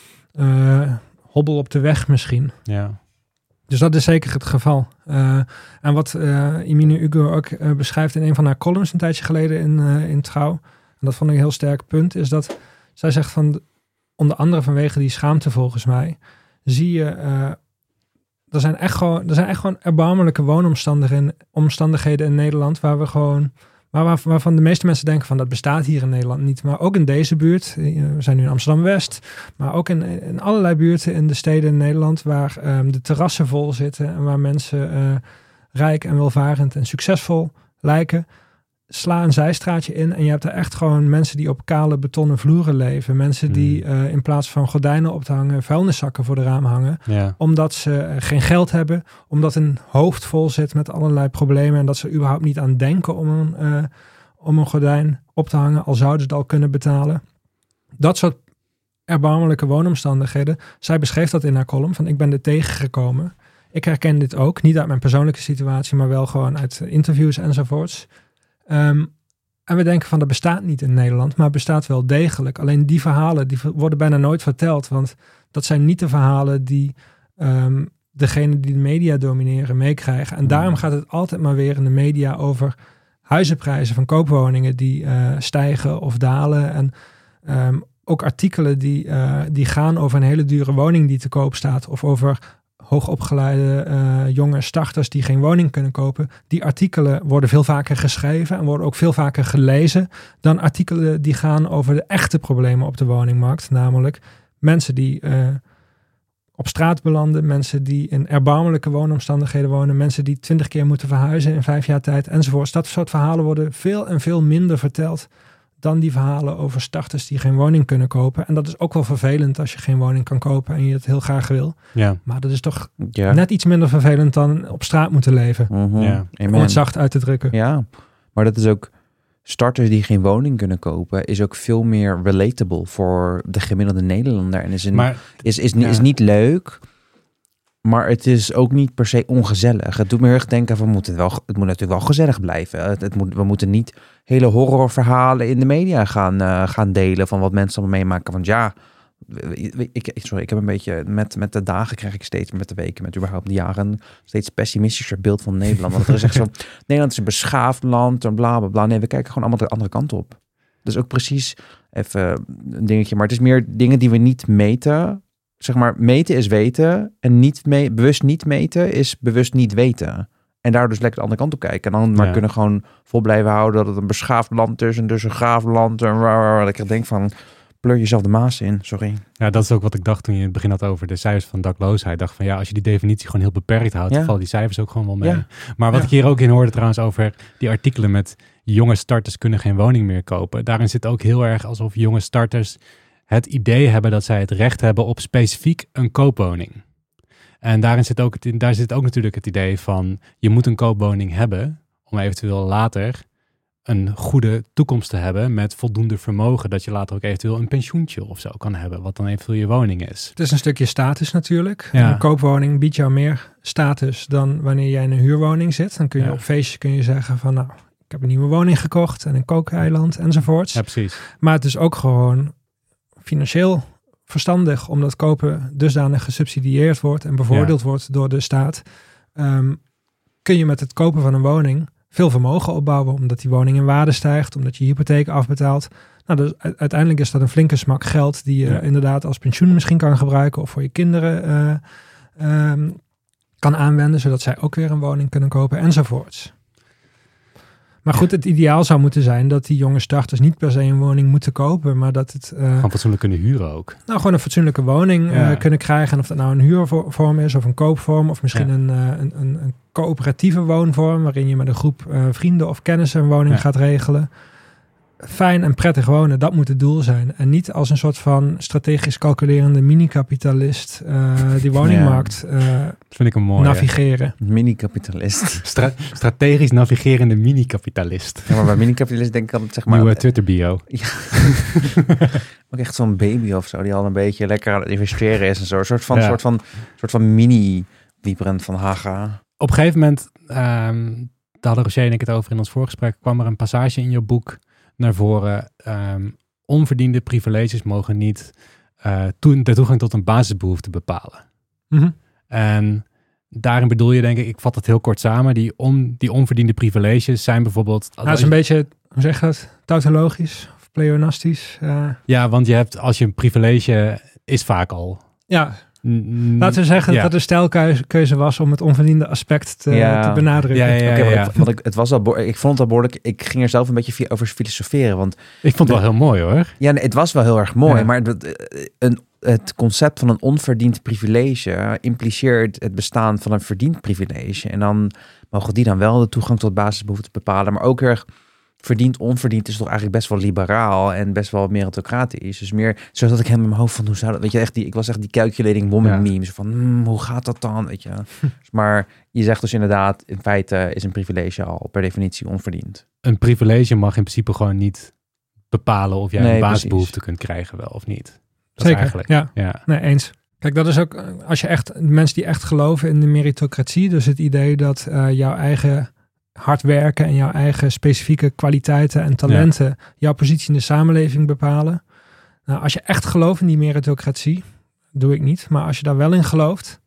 Ja. uh, hobbel op de weg misschien. Ja. Dus dat is zeker het geval. Uh, en wat uh, Emine Ugur ook uh, beschrijft in een van haar columns een tijdje geleden in, uh, in Trouw, en dat vond ik een heel sterk punt, is dat zij zegt van, onder andere vanwege die schaamte volgens mij, zie je, uh, er zijn echt gewoon, er zijn echt gewoon erbarmelijke woonomstandigheden omstandigheden in Nederland waar we gewoon, waar, waar, waarvan de meeste mensen denken van, dat bestaat hier in Nederland niet. Maar ook in deze buurt, we zijn nu in Amsterdam-West, maar ook in, in allerlei buurten in de steden in Nederland waar um, de terrassen vol zitten en waar mensen uh, rijk en welvarend en succesvol lijken. Sla een zijstraatje in en je hebt er echt gewoon mensen die op kale betonnen vloeren leven. Mensen die Hmm. uh, in plaats van gordijnen op te hangen, vuilniszakken voor de raam hangen. Ja. Omdat ze uh, geen geld hebben, omdat een hoofd vol zit met allerlei problemen en dat ze überhaupt niet aan denken om een, uh, om een gordijn op te hangen, al zouden ze het al kunnen betalen. Dat soort erbarmelijke woonomstandigheden. Zij beschreef dat in haar column, van ik ben er tegengekomen. Ik herken dit ook, niet uit mijn persoonlijke situatie, maar wel gewoon uit interviews enzovoorts. Um, en we denken van dat bestaat niet in Nederland, maar bestaat wel degelijk. Alleen die verhalen die worden bijna nooit verteld, want dat zijn niet de verhalen die um, degene die de media domineren meekrijgen. En daarom gaat het altijd maar weer in de media over huizenprijzen van koopwoningen die uh, stijgen of dalen. En um, ook artikelen die, uh, die gaan over een hele dure woning die te koop staat, of over hoogopgeleide uh, jonge starters die geen woning kunnen kopen. Die artikelen worden veel vaker geschreven en worden ook veel vaker gelezen dan artikelen die gaan over de echte problemen op de woningmarkt. Namelijk mensen die uh, op straat belanden, mensen die in erbarmelijke woonomstandigheden wonen, mensen die twintig keer moeten verhuizen in vijf jaar tijd enzovoort. Dat soort verhalen worden veel en veel minder verteld dan die verhalen over starters die geen woning kunnen kopen. En dat is ook wel vervelend als je geen woning kan kopen en je het heel graag wil. Ja. Maar dat is toch Ja. net iets minder vervelend dan op straat moeten leven. Mhm. Ja. Om het zacht uit te drukken. Ja, maar dat is ook, starters die geen woning kunnen kopen, is ook veel meer relatable voor de gemiddelde Nederlander. En is, een, Maar is, is, ja. is niet leuk, maar het is ook niet per se ongezellig. Het doet me heel erg denken van, we moeten het, wel, het moet natuurlijk wel gezellig blijven. Het, het moet, we moeten niet hele horrorverhalen in de media gaan, uh, gaan delen van wat mensen allemaal meemaken. Want ja, Ik, sorry, ik heb een beetje, met, met de dagen krijg ik steeds, met de weken, met überhaupt de jaren, steeds pessimistischer beeld van Nederland. Want er is echt zo, Nederland is een beschaafd land en bla, bla, bla. Nee, we kijken gewoon allemaal de andere kant op. Dus ook precies, even een dingetje, maar het is meer dingen die we niet meten. Zeg maar, meten is weten en niet me- bewust niet meten is bewust niet weten. En daar dus lekker de andere kant op kijken. En dan maar ja. kunnen gewoon vol blijven houden dat het een beschaafd land is en dus een gaaf land. En waar ik denk van, pleur jezelf de maas in, sorry. Ja, dat is ook wat ik dacht toen je in het begin had over de cijfers van dakloosheid. Ik dacht van ja, als je die definitie gewoon heel beperkt houdt, ja. dan vallen die cijfers ook gewoon wel mee. Ja. Maar wat ja. ik hier ook in hoorde trouwens over die artikelen met jonge starters kunnen geen woning meer kopen. Daarin zit ook heel erg alsof jonge starters het idee hebben dat zij het recht hebben op specifiek een koopwoning. En daarin zit ook het, daar zit ook natuurlijk het idee van je moet een koopwoning hebben om eventueel later een goede toekomst te hebben met voldoende vermogen dat je later ook eventueel een pensioentje of zo kan hebben, wat dan eventueel je woning is. Het is een stukje status natuurlijk. Ja. Een koopwoning biedt jou meer status dan wanneer jij in een huurwoning zit. Dan kun je ja. op feestjes kun je zeggen van nou, ik heb een nieuwe woning gekocht en een kookeiland enzovoorts. Ja, precies. Maar het is ook gewoon financieel verstandig omdat kopen dusdanig gesubsidieerd wordt en bevoordeeld ja. wordt door de staat. Um, kun je met het kopen van een woning veel vermogen opbouwen, omdat die woning in waarde stijgt, omdat je hypotheek afbetaalt. Nou, dus uiteindelijk is dat een flinke smak geld die je ja. inderdaad als pensioen misschien kan gebruiken of voor je kinderen uh, um, kan aanwenden, zodat zij ook weer een woning kunnen kopen enzovoorts. Maar goed, het ideaal zou moeten zijn dat die jonge starters niet per se een woning moeten kopen, maar dat het Uh, gewoon fatsoenlijk kunnen huren ook. Nou, gewoon een fatsoenlijke woning ja. uh, kunnen krijgen. En of dat nou een huurvorm is of een koopvorm of misschien ja. een, uh, een, een, een coöperatieve woonvorm waarin je met een groep uh, vrienden of kennissen een woning ja. gaat regelen. Fijn en prettig wonen, dat moet het doel zijn. En niet als een soort van strategisch calculerende mini-kapitalist uh, die woningmarkt uh, vind ik een mooie navigeren. Mini-kapitalist. Stra- strategisch navigerende mini-kapitalist. Ja, maar bij mini-kapitalist denk ik altijd, zeg maar... Nieuwe Twitter-bio. Ja. Ook echt zo'n baby of zo, die al een beetje lekker aan het investeren is en zo. Een soort van, ja. soort van, soort van mini-Wiebrand van Haga. Op een gegeven moment, um, daar hadden Roger en ik het over in ons voorgesprek, kwam er een passage in je boek naar voren. Um, onverdiende privileges mogen niet uh, to- de toegang tot een basisbehoefte bepalen. Mm-hmm. En daarin bedoel je, denk ik, ik vat het heel kort samen, die, on, die onverdiende privileges zijn bijvoorbeeld... Nou, dat is een je, beetje, hoe zeg je dat, tautologisch of pleonastisch. Uh. Ja, want je hebt, als je een privilege is vaak al... Ja, N- laten we zeggen ja. dat het een stijlkeuze was om het onverdiende aspect te, ja. te benadrukken. Ja, ja, ja, okay, ja. Ik, want ik, het was al, ik vond het al behoorlijk, ik ging er zelf een beetje over filosoferen. Want ik vond het wel heel mooi hoor. Ja, nee, het was wel heel erg mooi, ja. maar het, een, het concept van een onverdiend privilege impliceert het bestaan van een verdiend privilege. En dan mogen die dan wel de toegang tot basisbehoeften bepalen, maar ook erg verdiend, onverdiend is toch eigenlijk best wel liberaal en best wel meritocratisch. Dus meer, zodat ik hem in mijn hoofd van, hoe zou dat, weet je, echt die, ik was echt die calculating woman ja. meme, zo van, hmm, hoe gaat dat dan, weet je. Maar je zegt dus inderdaad, in feite is een privilege al per definitie onverdiend. Een privilege mag in principe gewoon niet bepalen of jij nee, een basisbehoefte precies. kunt krijgen wel of niet. Dat Zeker, eigenlijk, ja. ja. Nee, eens. Kijk, dat is ook, als je echt, mensen die echt geloven in de meritocratie, dus het idee dat uh, jouw eigen hard werken en jouw eigen specifieke kwaliteiten en talenten ja. jouw positie in de samenleving bepalen. Nou, als je echt gelooft in die meritocratie, doe ik niet, maar als je daar wel in gelooft,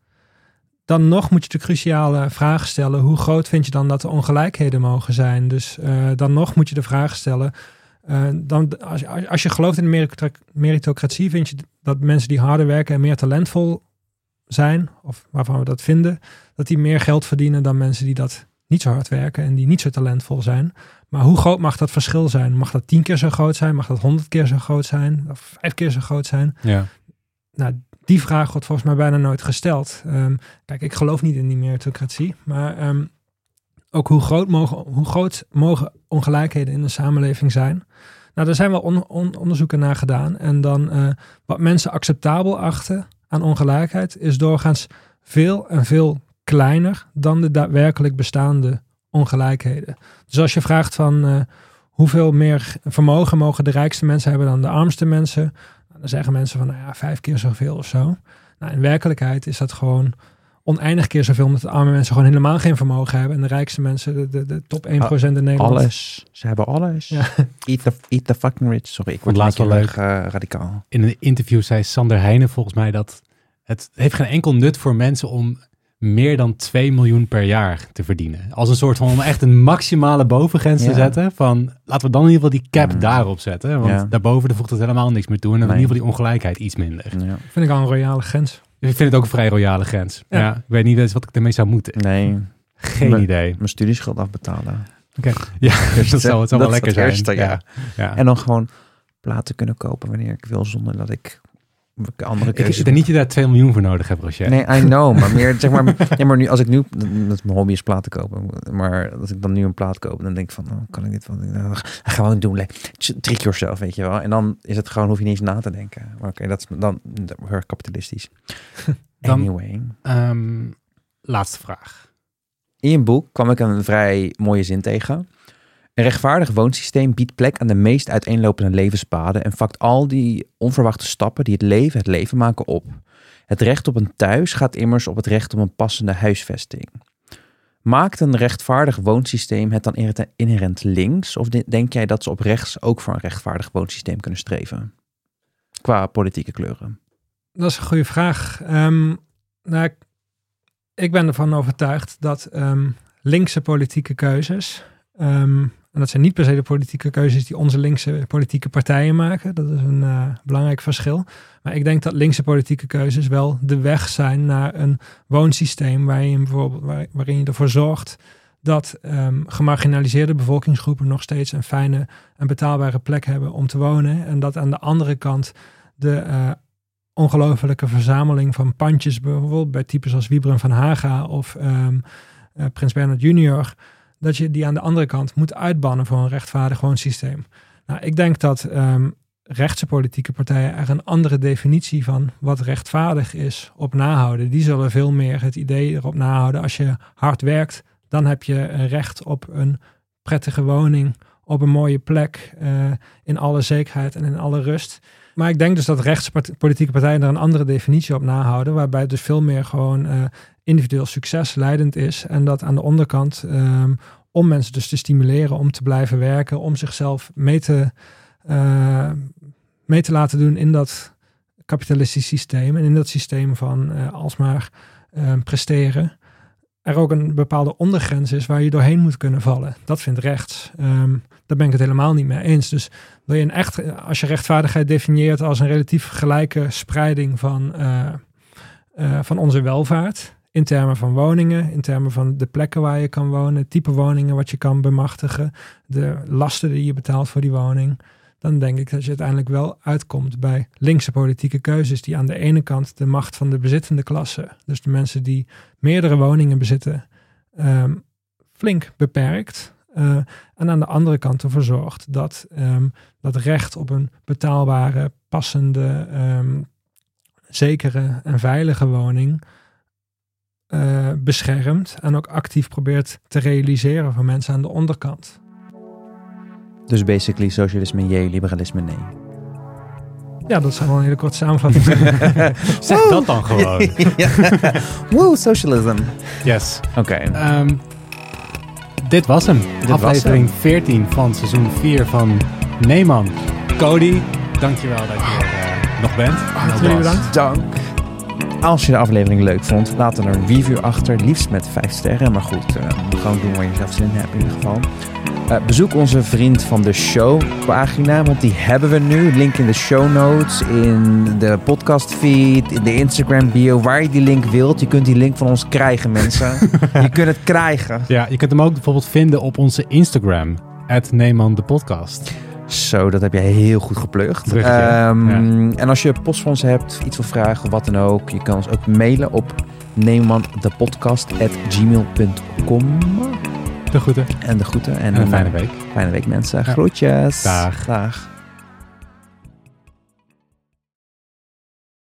dan nog moet je de cruciale vraag stellen, hoe groot vind je dan dat de ongelijkheden mogen zijn? Dus uh, dan nog moet je de vraag stellen, uh, dan, als, als je gelooft in de meritocratie, vind je dat mensen die harder werken en meer talentvol zijn, of waarvan we dat vinden, dat die meer geld verdienen dan mensen die dat niet zo hard werken en die niet zo talentvol zijn. Maar hoe groot mag dat verschil zijn? Mag dat tien keer zo groot zijn? Mag dat honderd keer zo groot zijn? Of vijf keer zo groot zijn? Ja. Nou, die vraag wordt volgens mij bijna nooit gesteld. Um, kijk, ik geloof niet in die meritocratie, maar um, ook hoe groot, mogen, hoe groot mogen ongelijkheden in de samenleving zijn? Nou, daar zijn wel on, on, onderzoeken naar gedaan. En dan uh, wat mensen acceptabel achten aan ongelijkheid is doorgaans veel en veel kleiner dan de daadwerkelijk bestaande ongelijkheden. Dus als je vraagt van uh, hoeveel meer vermogen mogen de rijkste mensen hebben dan de armste mensen, dan zeggen mensen van nou ja, vijf keer zoveel of zo. Nou, in werkelijkheid is dat gewoon oneindig keer zoveel, omdat de arme mensen gewoon helemaal geen vermogen hebben. En de rijkste mensen, de, de, de top één procent in Nederland. Alles. Ze hebben alles. Ja. Eat, the, eat the fucking rich. Sorry, ik word laatst laatst wel wel leuk. leuk uh, radicaal. In een interview zei Sander Heijnen volgens mij dat het heeft geen enkel nut voor mensen om meer dan twee miljoen per jaar te verdienen. Als een soort van om echt een maximale bovengrens Ja. te zetten. Van laten we dan in ieder geval die cap Mm. daarop zetten. Want Ja. daarboven voegt het helemaal niks meer toe. En dan Nee. in ieder geval die ongelijkheid iets minder. Ja. Vind ik al een royale grens. Ik vind het ook een vrij royale grens. Ja. Ja. Ik weet niet eens wat ik ermee zou moeten. Nee, Geen Maar- idee. mijn studieschuld afbetalen. Ja, dat zou, het zou wel Dat is lekker het zijn. eerste, ja. Ja. En dan gewoon platen kunnen kopen wanneer ik wil, zonder dat ik andere Ik, keuzes ik denk niet dat je daar twee miljoen voor nodig hebt, Roger. Nee, I know, maar meer, zeg maar, ja, maar nu, als ik nu, dat is mijn hobby is platen kopen, maar als ik dan nu een plaat koop, dan denk ik van, oh, kan ik dit van, nou, gewoon doen, like, trick yourself, weet je wel. En dan is het gewoon, hoef je niet eens na te denken. Maar oké, okay, dat is dan heel erg kapitalistisch. Dan- Anyway. Um, laatste vraag. In je boek kwam ik een vrij mooie zin tegen. Een rechtvaardig woonsysteem biedt plek aan de meest uiteenlopende levenspaden en vakt al die onverwachte stappen die het leven het leven maken op. Het recht op een thuis gaat immers op het recht op een passende huisvesting. Maakt een rechtvaardig woonsysteem het dan inherent links? Of denk jij dat ze op rechts ook voor een rechtvaardig woonsysteem kunnen streven? Qua politieke kleuren. Dat is een goede vraag. Um, nou, ik, ik ben ervan overtuigd dat um, linkse politieke keuzes... Um, en dat zijn niet per se de politieke keuzes die onze linkse politieke partijen maken. Dat is een uh, belangrijk verschil. Maar ik denk dat linkse politieke keuzes wel de weg zijn naar een woonsysteem waarin je, bijvoorbeeld, waar, waarin je ervoor zorgt dat um, gemarginaliseerde bevolkingsgroepen nog steeds een fijne en betaalbare plek hebben om te wonen. En dat aan de andere kant de uh, ongelofelijke verzameling van pandjes, bijvoorbeeld bij types als Wiebren van Haga of um, uh, Prins Bernhard junior, dat je die aan de andere kant moet uitbannen voor een rechtvaardig woonsysteem. Nou, ik denk dat um, rechtse politieke partijen er een andere definitie van wat rechtvaardig is op nahouden. Die zullen veel meer het idee erop nahouden. Als je hard werkt, dan heb je een recht op een prettige woning, op een mooie plek, uh, in alle zekerheid en in alle rust. Maar ik denk dus dat rechtse part- politieke partijen er een andere definitie op nahouden, waarbij het dus veel meer gewoon uh, individueel succes leidend is. En dat aan de onderkant, um, om mensen dus te stimuleren om te blijven werken, om zichzelf mee te, uh, mee te laten doen in dat kapitalistisch systeem en in dat systeem van uh, alsmaar uh, presteren, er ook een bepaalde ondergrens is waar je doorheen moet kunnen vallen. Dat vindt rechts. Um, daar ben ik het helemaal niet mee eens. Dus wil je een echt, als je rechtvaardigheid definieert als een relatief gelijke spreiding van, uh, uh, van onze welvaart, in termen van woningen, in termen van de plekken waar je kan wonen, het type woningen wat je kan bemachtigen, de lasten die je betaalt voor die woning, dan denk ik dat je uiteindelijk wel uitkomt bij linkse politieke keuzes die aan de ene kant de macht van de bezittende klasse, dus de mensen die meerdere woningen bezitten, um, flink beperkt. Uh, en aan de andere kant ervoor zorgt dat um, dat recht op een betaalbare, passende, um, zekere en veilige woning uh, beschermt en ook actief probeert te realiseren voor mensen aan de onderkant. Dus basically socialisme jee, liberalisme nee. Ja, dat zou wel een hele korte samenvatting zijn. Zeg dat dan gewoon. Woo, socialism. Yes. Oké. Okay. Um, dit was hem. Dit Aflevering was hem. veertien van seizoen vier van Neeman. Cody, dankjewel dat je er uh, nog bent. Hartelijk bedankt. Dank. Als je de aflevering leuk vond, laat dan een review achter. Liefst met vijf sterren. Maar goed, uh, gewoon doen waar je zelf zin in hebt in ieder geval. Uh, bezoek onze Vriend van de Show pagina, want die hebben we nu. Link in de show notes, in de podcast feed, in de Instagram bio, waar je die link wilt. Je kunt die link van ons krijgen, mensen. Je kunt het krijgen. Ja, je kunt hem ook bijvoorbeeld vinden op onze Instagram, at Neeman de podcast. Zo, dat heb jij heel goed geplukt. Um, ja. En als je post voor ons hebt, iets wil vragen of wat dan ook, je kan ons ook mailen op neemandepodcast at gmail dot com. De groeten. En de groeten. En, En een fijne week. Fijne week, mensen. Ja. Groetjes. Dag. Dag.